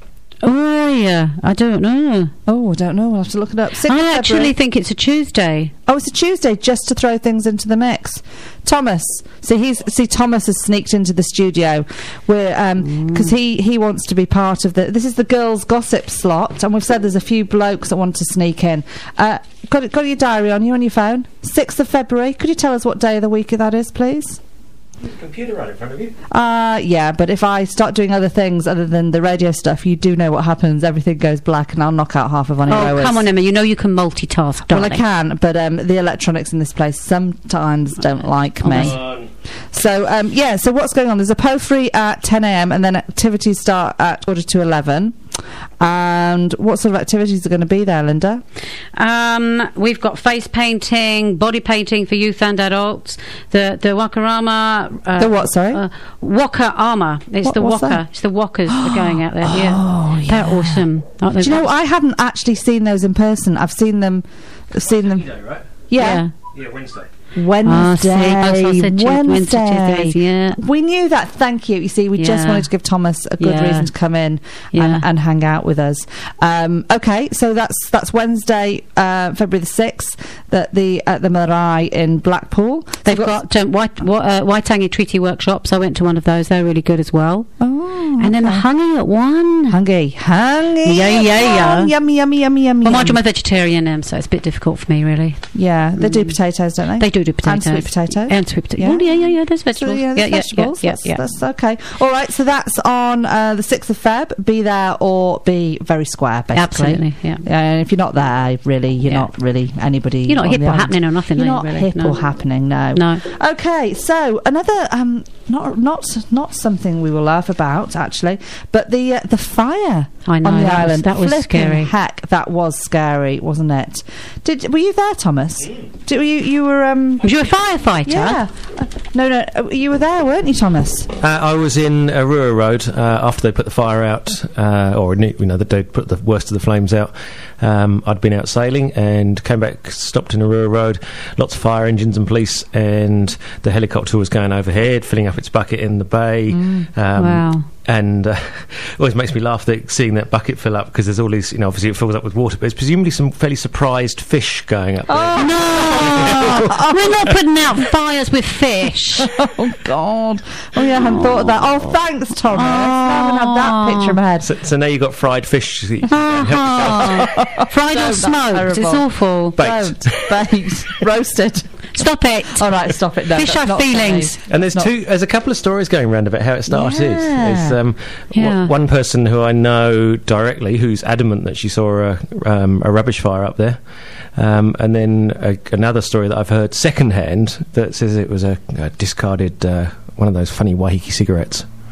oh, yeah. I don't know.
Oh, I don't know. We'll have to look it up. sixth of
I actually
February.
think it's a Tuesday.
Oh, it's a Tuesday, just to throw things into the mix. Thomas, see, he's see Thomas has sneaked into the studio, where um because he he wants to be part of the. This is the girls' gossip slot, and we've said there's a few blokes that want to sneak in. Uh, got it, got your diary on you on your phone. Sixth of February. Could you tell us what day of the week that is, please?
Computer right in front of you.
Uh, yeah, but if I start doing other things other than the radio stuff, you do know what happens. Everything goes black, and I'll knock out half of on your
Oh,
hours.
come on, Emma. You know you can multitask,
Well,
darling.
I can, but um, the electronics in this place sometimes don't like
Oh,
me.
that's-
Um,
So, um, yeah, so what's going on? There's a Pofree at ten a m and then activities start at quarter to eleven. And what sort of activities are going to be there, Linda?
Um, we've got face painting, body painting for youth and adults. The the Wakarama. Uh,
The what, sorry?
Uh, Waka Armour. It's
What-
the
what's
Waka.
that?
It's the Wakas that are going out there. Yeah.
Oh,
They're
yeah.
awesome. Aren't they?
Do you know, I haven't actually seen those in person. I've seen them... I've seen them...
Day, right?
Yeah.
Yeah, Wednesday.
Wednesday.
Oh, see, that's what I said to you, Wednesday,
Wednesday.
Tuesdays, yeah.
We knew that. Thank you. You see, we just
Yeah.
wanted to give Thomas a good
Yeah.
reason to come in
Yeah.
and, and hang out with us. Um, okay, so that's that's Wednesday, uh, February the sixth, that the at the Marai in Blackpool.
They've got um, White, Wa- uh, Waitangi Treaty workshops. I went to one of those. They're really good as well.
Oh,
And then the
okay.
Hungy at one.
Hungry, hungry.
Yeah, yeah, yeah.
Yummy, yummy, yummy, yummy.
Well, mind you, I'm
yummy.
a vegetarian, um, so it's a bit difficult for me, really.
Yeah, they do potatoes, don't they?
They do do potatoes.
And sweet potatoes.
And sweet potatoes.
Yeah.
Oh, yeah, yeah, yeah. There's
So,
vegetables.
yeah, there's vegetables.
Yeah,
that's,
yeah, yeah.
that's okay. All right, so that's on uh, the sixth of Feb. Be there or be very square, basically.
Absolutely, yeah.
And if you're not there, really, you're
Yeah.
not really anybody.
You're not
on
hip
the
or
island.
happening or nothing,
You're
are you,
not
really?
hip
No.
or happening, no.
No.
Okay, so another um, not not not something we will laugh about actually, but the uh, the fire
I know,
on the
that was-
island.
that was
Flipping
scary.
Heck, that was scary, wasn't it? Did were you there, Thomas? Did were you you were um.
Was you a firefighter?
Yeah. Uh, no, no, uh, you were there, weren't you, Thomas?
Uh, I was in Arua Road uh, after they put the fire out, uh, or you know, that they'd put the worst of the flames out. Um, I'd been out sailing and came back, stopped in Arua Road, lots of fire engines and police, and the helicopter was going overhead, filling up its bucket in the bay. Um,
Wow.
And uh, it always makes me laugh that seeing that bucket fill up, because there's all these, you know, obviously it fills up with water, but there's presumably some fairly surprised fish going up there.
No, we're not putting out fires with fish.
Oh God! Oh yeah, I hadn't thought of that. Oh, thanks, Thomas. I haven't had that picture in my head.
So, so now you've got fried fish. that you can help yourself.
Oh, fried
No,
or
that's
smoked. It's
terrible.
awful.
Baked.
Don't. Baked, roasted.
Stop it.
All right, stop it. No,
Fish
that's
have
not
feelings.
funny.
And there's
Not-
two. There's a couple of stories going around about how it started.
Yeah.
There's um,
Yeah.
w- one person who I know directly who's adamant that she saw a, um, a rubbish fire up there, um, and then a, another story that I've heard secondhand that says it was a, a discarded uh, one of those funny Waiheke cigarettes.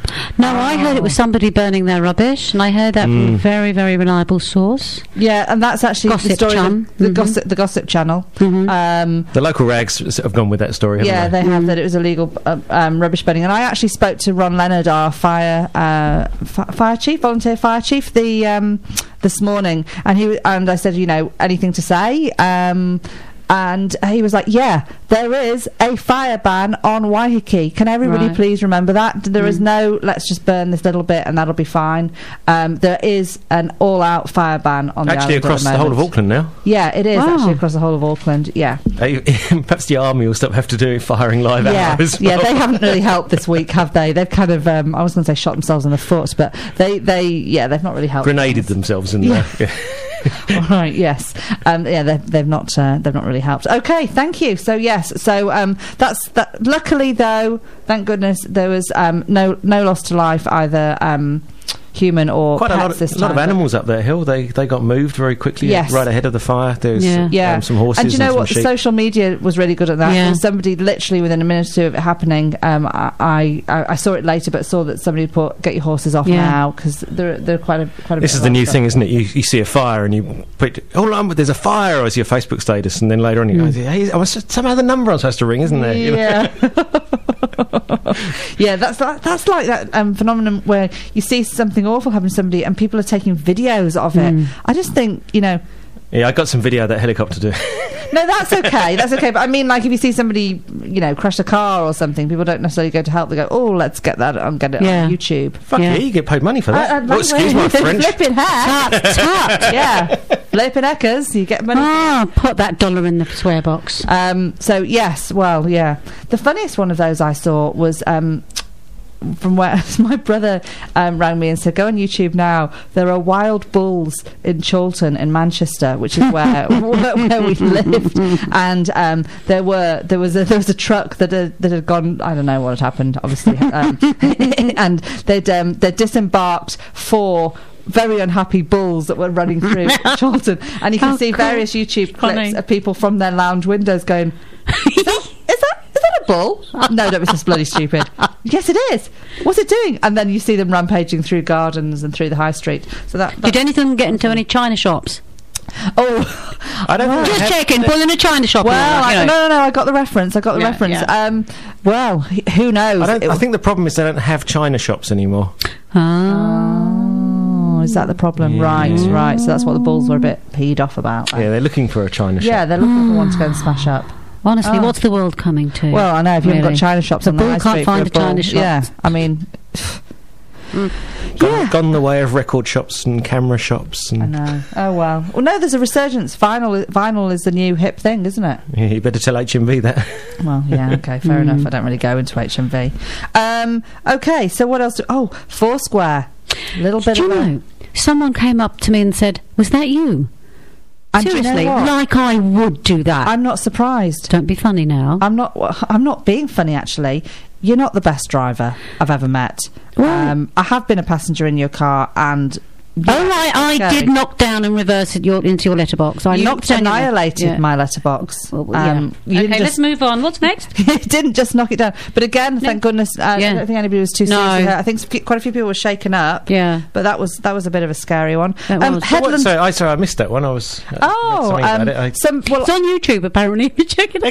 No, I heard it was somebody burning their rubbish, and I heard that from a very, very reliable source.
Yeah, and that's actually
Gossip
the story.
Chum.
Of the
Mhm.
gossip, the Gossip Channel.
Mhm.
Um,
The local rags have gone with that story, haven't
yeah,
they?
they have that it was illegal uh, um, rubbish burning, and I actually spoke to Ron Leonard, our fire uh, f- fire chief, volunteer fire chief, the um, this morning, and he w- and I said, you know, anything to say? Um, And he was like, yeah, there is a fire ban on Waiheke. Can everybody
Right.
please remember that? There
Mm.
is no, let's just burn this little bit and that'll be fine. Um, there is an all-out fire ban on the
Actually,
island
across
at
the,
the
whole of
moment.
Auckland now.
Yeah, it is
Wow.
actually across the whole of Auckland, yeah.
Uh, Perhaps the army will stop have to do firing live
Yeah,
out as
yeah,
well.
they haven't really helped this week, have they? They've kind of, um, I was going to say shot themselves in the foot, but they, they, yeah, they've not really helped.
Grenaded
things.
themselves in
Yeah.
there.
All right, yes, um, yeah, they've, they've not, uh, they've not really helped. Okay, thank you. So yes, so um, that's that. Luckily, though, thank goodness there was um, no no loss to life, either um, human or
Quite a
pets
lot of,
this
a lot of
time.
animals up that hill. They they got moved very quickly.
Yes.
Right ahead of the fire. There's
Yeah.
Yeah,
um, some horses
and do you know
some
what?
sheep.
Social media was really good at that.
Yeah.
There was somebody literally within a minute or two of it happening. Um, I, I I saw it later, but saw that somebody put "Get your horses off
Yeah.
now" because they're they're quite a quite a.
This
bit
is the new
around,
thing, isn't it? You, you see a fire and you put, hold on, but there's a fire, or it's your Facebook status, and then later on you go, hey, I was some other number I'm supposed to ring, isn't there? You know?
Yeah, yeah. That's like, that's like that um, phenomenon where you see something awful happen to somebody and people are taking videos of it.
Mm.
I just think, you know,
Yeah, I got some video of that helicopter too.
no, that's okay, that's okay. But I mean, like if you see somebody, you know, crash a car or something, people don't necessarily go to help. They go, oh, let's get that and get it
Yeah.
on YouTube.
Fuck
Yeah.
yeah, you get paid money for that.
Uh, uh,
oh, excuse my French.
Flipping heck.
Tut, tut.
Yeah, flipping heckers. You get money.
Ah, put that dollar in the swear box.
Um, so yes, well, yeah. The funniest one of those I saw was um, from where my brother um, rang me and said, "Go on YouTube now. There are wild bulls in Chorlton in Manchester, which is where where, where we lived, and um, there were there was a, there was a truck that had, that had gone. I don't know what had happened, obviously, um, and they'd um, they'd disembarked four." Very unhappy bulls that were running through Chorlton, and you can
Oh,
see
cool.
various YouTube clips
Funny.
of people from their lounge windows going, "Is that is that, is that a bull? No, don't be so bloody stupid. Yes, it is. What's it doing?" And then you see them rampaging through gardens and through the high street. So that.
Did any of them get into any China shops?
Oh,
I don't think
Just
they had-
checking. Pull in a China shop.
well,
you
I,
know.
no, no, no. I got the reference. I got the
Yeah,
reference.
yeah.
Um, well, h- who knows?
I, don't,
It
I
was-
think the problem is they don't have China shops anymore.
Oh, is that the problem?
Yeah.
Right, right. So that's what the bulls were a bit peed off about.
Yeah, they're looking for a China shop.
Yeah, they're looking for one to go and smash up.
Honestly,
Oh.
what's the world coming to?
Well, I know if you haven't
Really?
got China shops
The
on the
bull
high
can't
street
find
for
a
bull,
China shop.
Yeah, I mean,
Gone,
yeah.
gone the way of record shops and camera shops.
I
And
know. Oh well. Well, no, there's a resurgence. Vinyl, vinyl is the new hip thing, isn't it?
yeah, you better tell H M V that.
Well, yeah. Okay, fair
Mm.
enough. I don't really go into H M V. Um, okay, so what else? Do, oh, Foursquare. A little bit
Do you
of a-
know? Someone came up to me and said, "Was that you?"
And do you know
Seriously,
what?
like I would do that.
I'm not surprised.
Don't be funny now.
I'm not. I'm not being funny. Actually, you're not the best driver I've ever met.
Right.
Um, I have been a passenger in your car, and
Oh, I, I
Okay.
did knock down and reverse it your, into your letterbox. I
you
knocked down your-
annihilated
yeah.
my letterbox.
Well, yeah.
Um, you
Okay,
didn't
let's
just,
move on. What's next?
you didn't just knock it down. But again, thank goodness, uh,
Yeah.
I don't think anybody was too
No.
seriously hurt. I think f- quite a few people were shaken up.
Yeah.
But that was that was a bit of a scary one.
That
Um,
was.
So what-
Headland.
so I sorry, I missed that one. I was. Uh,
Oh,
something
um,
about it. I,
some well,
It's on YouTube, apparently. Check it out.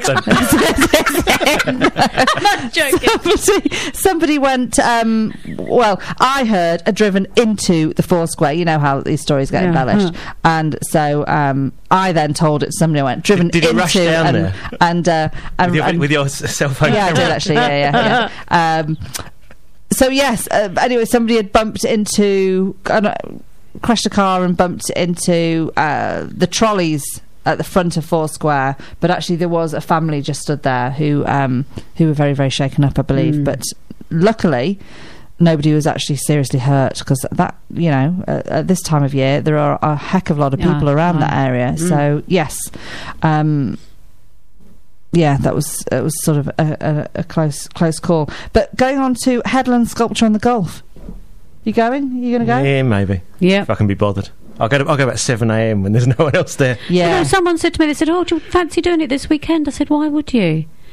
Excellent.
Joking.
somebody, somebody went. Um, well, I heard are driven into the Foursquare. You know how these stories get
Yeah,
embellished,
huh.
and so um, I then told it. Somebody went driven
Did you
into
rush down
and
there?
and, uh, and,
with, your,
and
with your s- cell phone.
yeah, I
camera?
did actually. Yeah, yeah, yeah. Um, so yes. Uh, anyway, somebody had bumped into, uh, no, crashed a car and bumped into uh, the trolleys at the front of Foursquare. But actually, there was a family just stood there who um, who were very very shaken up, I believe.
Mm.
But luckily, nobody was actually seriously hurt because that you know uh, at this time of year there are a heck of a lot of
Yeah,
people around
right.
that area.
Mm.
So yes. Um, yeah, that was it. Was sort of a, a, a close close call. But going on to Headland Sculpture on the Gulf, you going? You going to go?
Yeah, maybe.
Yeah.
If I can be bothered. I'll go. To, I'll go about seven a m when there's no one else there.
Yeah.
You know, someone said to me, they said, "Oh, do you fancy doing it this weekend?" I said, "Why would you?"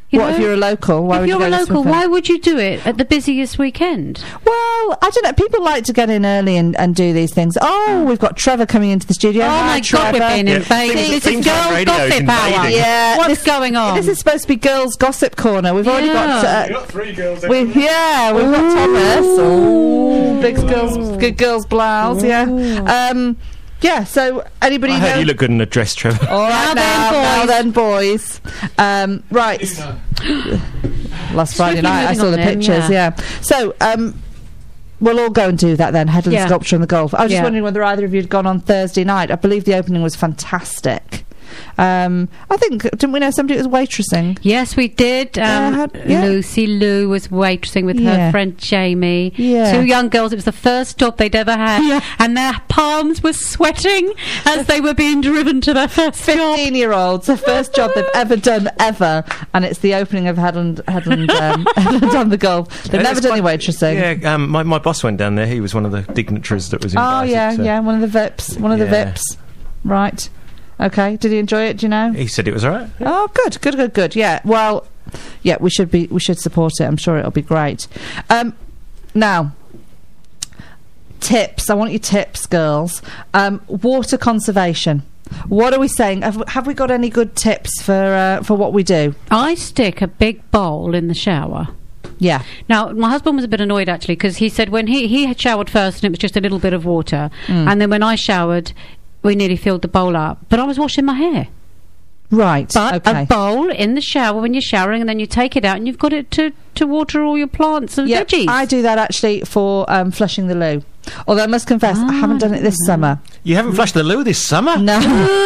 You
what
know?
if you're a local? Why
if
would
you're
you
a
go this
local,
weekend?
why would you do it at the busiest weekend?
Well, I don't know. People like to get in early and, and do these things. Oh, we've got Trevor coming into the studio.
Oh
Hi,
my God,
Trevor.
we're being
Yeah.
invaded.
Things-
This
things
is
like
girl
radio's
gossip hour.
invading.
Yeah,
What's
this,
going on?
This is supposed to be girls' gossip corner. We've already got.
Yeah.
Uh,
got three girls.
we, yeah, we've got Thomas. Oh, big girls, good girls' blouse. Yeah. Um, yeah. So anybody
I
know?
heard you look good in a dress, Trevor.
All right,
Now
now,
then,
now
boys.
then, boys. Um, right. Last Friday
Strictly
night, I
moving
saw
on
the
then,
pictures.
yeah.
Yeah. So, um, we'll all go and do that then. Headland
Yeah.
Sculpture and the golf. I was just
Yeah.
wondering whether either of you had gone on Thursday night. I believe the opening was fantastic. Um, I think didn't we know somebody was waitressing?
Yes, we did. Um,
Yeah, how- yeah.
Lucy Lou was waitressing with
Yeah.
her friend Jamie.
Yeah.
Two young girls. It was the first job they'd ever had.
Yeah.
And their palms were sweating as they were being driven to their first job.
Fifteen-year-olds, the first job they've ever done ever, and it's the opening of Headland Headland, um, Headland on the golf. They've
Uh,
never
it's
done any
quite-
waitressing.
Yeah, um, my, my boss went down there. He was one of the dignitaries that was
Oh
invited.
yeah,
so
yeah, one of the V I Ps, one of the
Yeah.
V I Ps. Right. Okay. Did he enjoy it? Do you know?
He said it was all right.
Oh, good, good, good, good. Yeah. Well, yeah, we should be, we should support it. I'm sure it'll be great. Um, now, tips. I want your tips, girls. Um, water conservation. What are we saying? Have, have we got any good tips for uh, for what we do?
I stick a big bowl in the shower.
Yeah.
Now, my husband was a bit annoyed actually because he said when he, he had showered first and it was just a little bit of water,
Mm.
and then when I showered, we nearly filled the bowl up. But I was washing my hair.
Right.
But
okay.
a bowl in the shower when you're showering, and then you take it out and you've got it to, to water all your plants and
Yeah,
veggies.
I do that actually for um, flushing the loo. Although I must confess, I haven't done it this
Ah.
summer.
You haven't flushed the loo this summer?
No,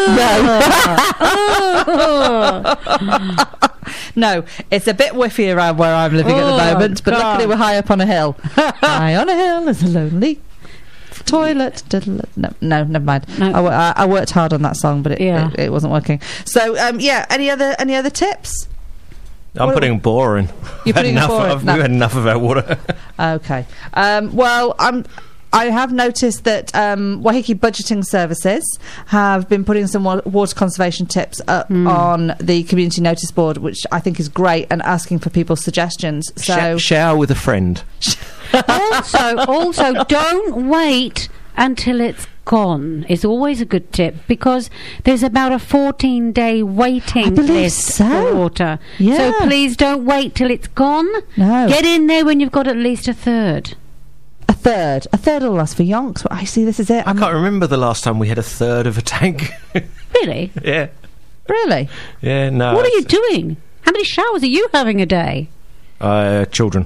no, no. It's a bit whiffy around where I'm living at
Oh,
the moment, but
God.
luckily we're high up on a hill. High on a hill is a lonely toilet. Diddle- No, no, never mind.
No.
I, wo- I, I worked hard on that song, but it,
Yeah.
it, it wasn't working. So, um, yeah. Any other any other tips?
I'm
What-
putting a bore in.
You're
I've had
putting a
enough
bore in?
of-
No.
We've had enough of our water.
Okay. Um, well, I'm. I have noticed that um, Waiheke Budgeting Services have been putting some wa- water conservation tips up
Hmm.
on the community notice board, which I think is great, and asking for people's suggestions. So,
Sh- shower with a friend.
also, also, don't wait until it's gone. It's always a good tip because there's about a fourteen day waiting
I believe
list
so.
for water.
Yeah.
So please don't wait till it's gone.
No.
Get in there when you've got at least a third.
a third, a third will last for yonks. I see. This is it.
I
I'm-
can't remember the last time we had a third of a tank.
Really?
yeah.
Really?
Yeah, no.
what are you
it's-
doing? How many showers are you having a day?
Uh, children.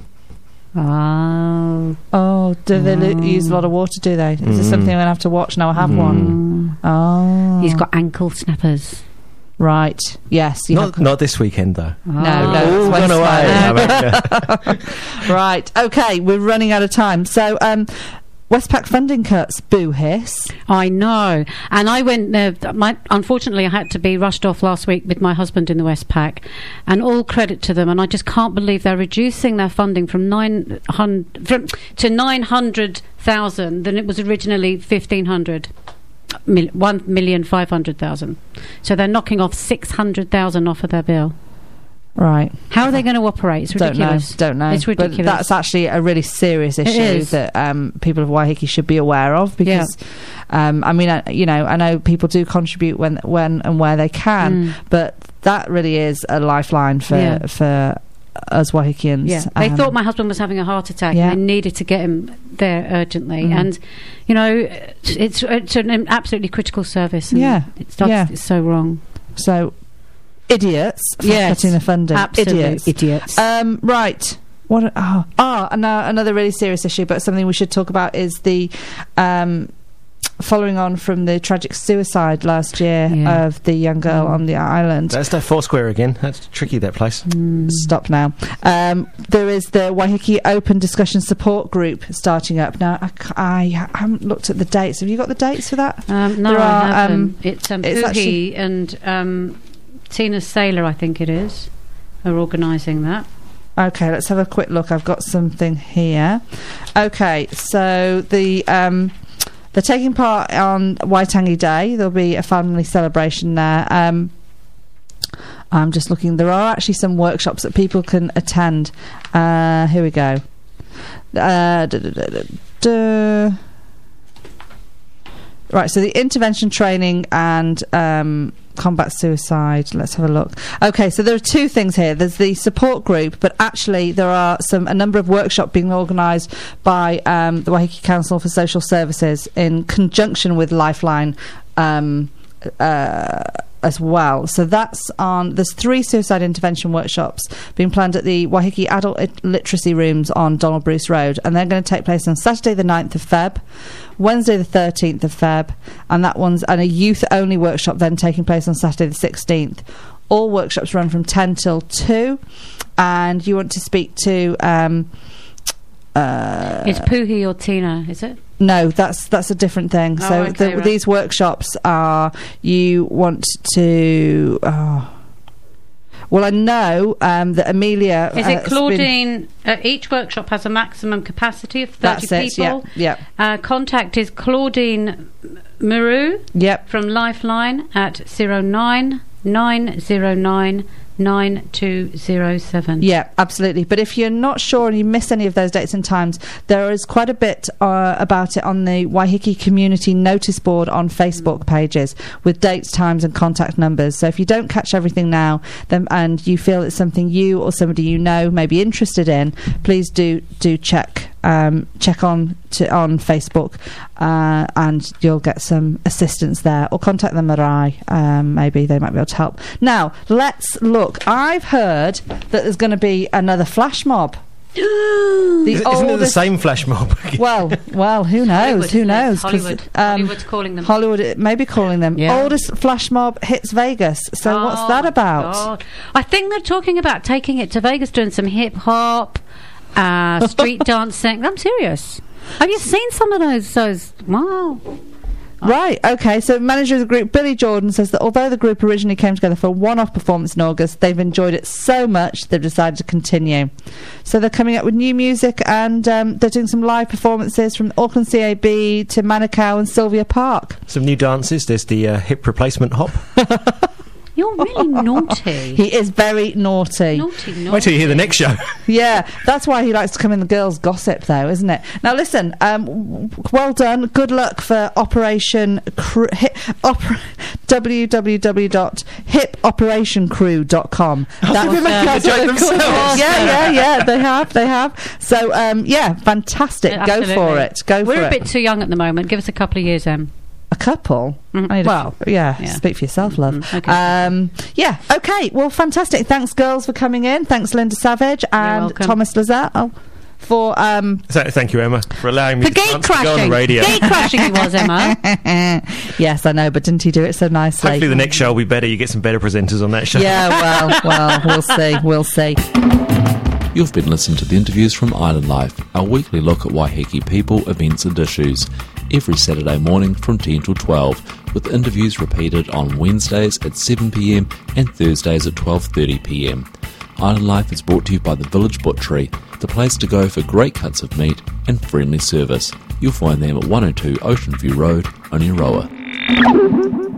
Oh.
Oh, do they lo- use a lot of water? Do they? Is this
Mm.
something I'm gonna have to watch now? I have one. Oh,
He's got ankle snappers.
right. Yes. You
Not,
have
not this weekend, though.
No, no,
All
it's
gone away.
Westpac.
I mean, yeah.
Right. Okay, we're running out of time. So, um, Westpac funding cuts. Boo hiss.
I know. And I went there. My, unfortunately, I had to be rushed off last week with my husband in the Westpac. And all credit to them. And I just can't believe they're reducing their funding from nine hundred from, to nine hundred thousand than it was originally fifteen hundred. Mil, one million five hundred thousand. So they're knocking off six hundred thousand off of their bill.
Right.
How are they going to operate? It's ridiculous.
Don't know. Don't know.
It's ridiculous.
But that's actually a really serious issue
is.
that um, people of Waiheke should be aware of because, um, I mean, I, you know, I know people do contribute when, when and where they can,
Mm.
but that really is a lifeline for
Yeah.
for us Waihekians.
Yeah, they
Um,
thought my husband was having a heart attack
Yeah.
and they needed to get him there urgently.
Mm.
And, you know, it's it's an absolutely critical service. And
Yeah,
it's, that's,
yeah.
it's so wrong.
So, idiots for
Yes,
cutting the funding.
Absolute
idiots.
idiots.
Um, right. What? Oh, oh and now another really serious issue, but something we should talk about is the um, following on from the tragic suicide last year
Yeah.
of the young girl
Mm.
on the island.
That's that Foursquare again. That's tricky, that place.
Mm.
Stop now. Um, there is the Waiheke Open Discussion Support Group starting up now. I, c- I haven't looked at the dates. Have you got the dates for that?
Um, no,
there
I
are,
haven't.
um,
it's um,
it's
Puhi
actually-
and um, Tina Saylor, I think it is, are organising that.
Okay, let's have a quick look. I've got something here. Okay, so the um, they're taking part on Waitangi Day. There'll be a family celebration there. Um, I'm just looking. There are actually some workshops that people can attend. Uh, here we go. Uh, da, da, da, da, da. Right, so the intervention training and um, combat suicide. Let's have a look. Okay, so there are two things here. There's the support group, but actually there are some a number of workshops being organised by um, the Waiheke Council for Social Services in conjunction with Lifeline um, uh, as well. So that's on. There's three suicide intervention workshops being planned at the Waiheke Adult Literacy Rooms on Donald Bruce Road, and they're going to take place on Saturday the ninth of Feb, Wednesday the thirteenth of Feb, and that one's and a youth only workshop then taking place on Saturday the sixteenth. All workshops run from ten till two, and you want to speak to um uh
it's Puhi or Tina, is it?
No, that's that's a different thing.
Oh,
so
okay,
the,
right.
these workshops are you want to oh, well I know um, that Amelia
Is
uh,
it
has
Claudine? Uh, each workshop has a maximum capacity of thirty
That's it,
people.
yeah,
Uh, contact is Claudine Maru
yep
from Lifeline at zero nine nine zero nine nine two zero seven.
Yeah, absolutely. But if you're not sure and you miss any of those dates and times, there is quite a bit uh, about it on the Waiheke Community Notice Board on Facebook pages with dates, times and contact numbers. So if you don't catch everything now then and you feel it's something you or somebody you know may be interested in, please do do check um, check on to, on Facebook uh, and you'll get some assistance there, or contact the Marae. Um, maybe they might be able to help. Now let's look. I've heard that there's going to be another flash mob. the
Is, isn't it the
oldest-
same flash mob?
well, well, who knows?
Hollywood,
who
isn't it?
knows? 'Cause,
Hollywood.
um,
Hollywood's calling them.
Hollywood, it may be calling them.
Yeah.
Oldest flash mob hits Vegas. So
Oh,
what's that about?
God. I think they're talking about taking it to Vegas, doing some hip hop, uh, street dancing. I'm serious. Have you seen some of those? Those wow.
Right, okay, so manager of the group, Billy Jordan, says that although the group originally came together for a one-off performance in August, they've enjoyed it so much they've decided to continue. So they're coming up with new music and um, they're doing some live performances from Auckland C A B to Manukau and Sylvia Park.
Some new dances. There's the uh, hip replacement hop.
You're really naughty.
He is very naughty.
Naughty, naughty.
Wait till you hear the next show.
Yeah, that's why he likes to come in the girls' gossip, though, isn't it? Now, listen, um, w- well done. Good luck for Operation Crew. Hi, opera, w w w dot hip operation crew dot com. That's
They joke themselves.
Yeah, yeah, yeah. They have, they have. So, um, yeah, fantastic.
Yeah,
Go
absolutely.
for it. Go
We're
for
a
it.
bit too young at the moment. Give us a couple of years, Em.
A couple?
Mhm.
I need a
Well,
f- yeah,
yeah.
speak for yourself, love.
Mhm, okay.
Um, yeah, okay. Well, fantastic. Thanks, girls, for coming in. Thanks, Linda Savage and
welcome.
Thomas Lazette for... Um,
So, thank you, Emma, for allowing me
For
the
gate
chance to go on the
crashing.
radio.
Gate crashing he was, Emma.
yes, I know, but didn't he do it so nicely?
Hopefully the next show will be better. You get some better presenters on that show.
Yeah, well, well, we'll see. We'll see.
You've been listening to the interviews from Island Life, our weekly look at Waiheke people, events and issues, every Saturday morning from ten till twelve, with interviews repeated on Wednesdays at seven p m and Thursdays at twelve thirty p m. Island Life is brought to you by the Village Butchery, the place to go for great cuts of meat and friendly service. You'll find them at one oh two Ocean View Road, Oneroa.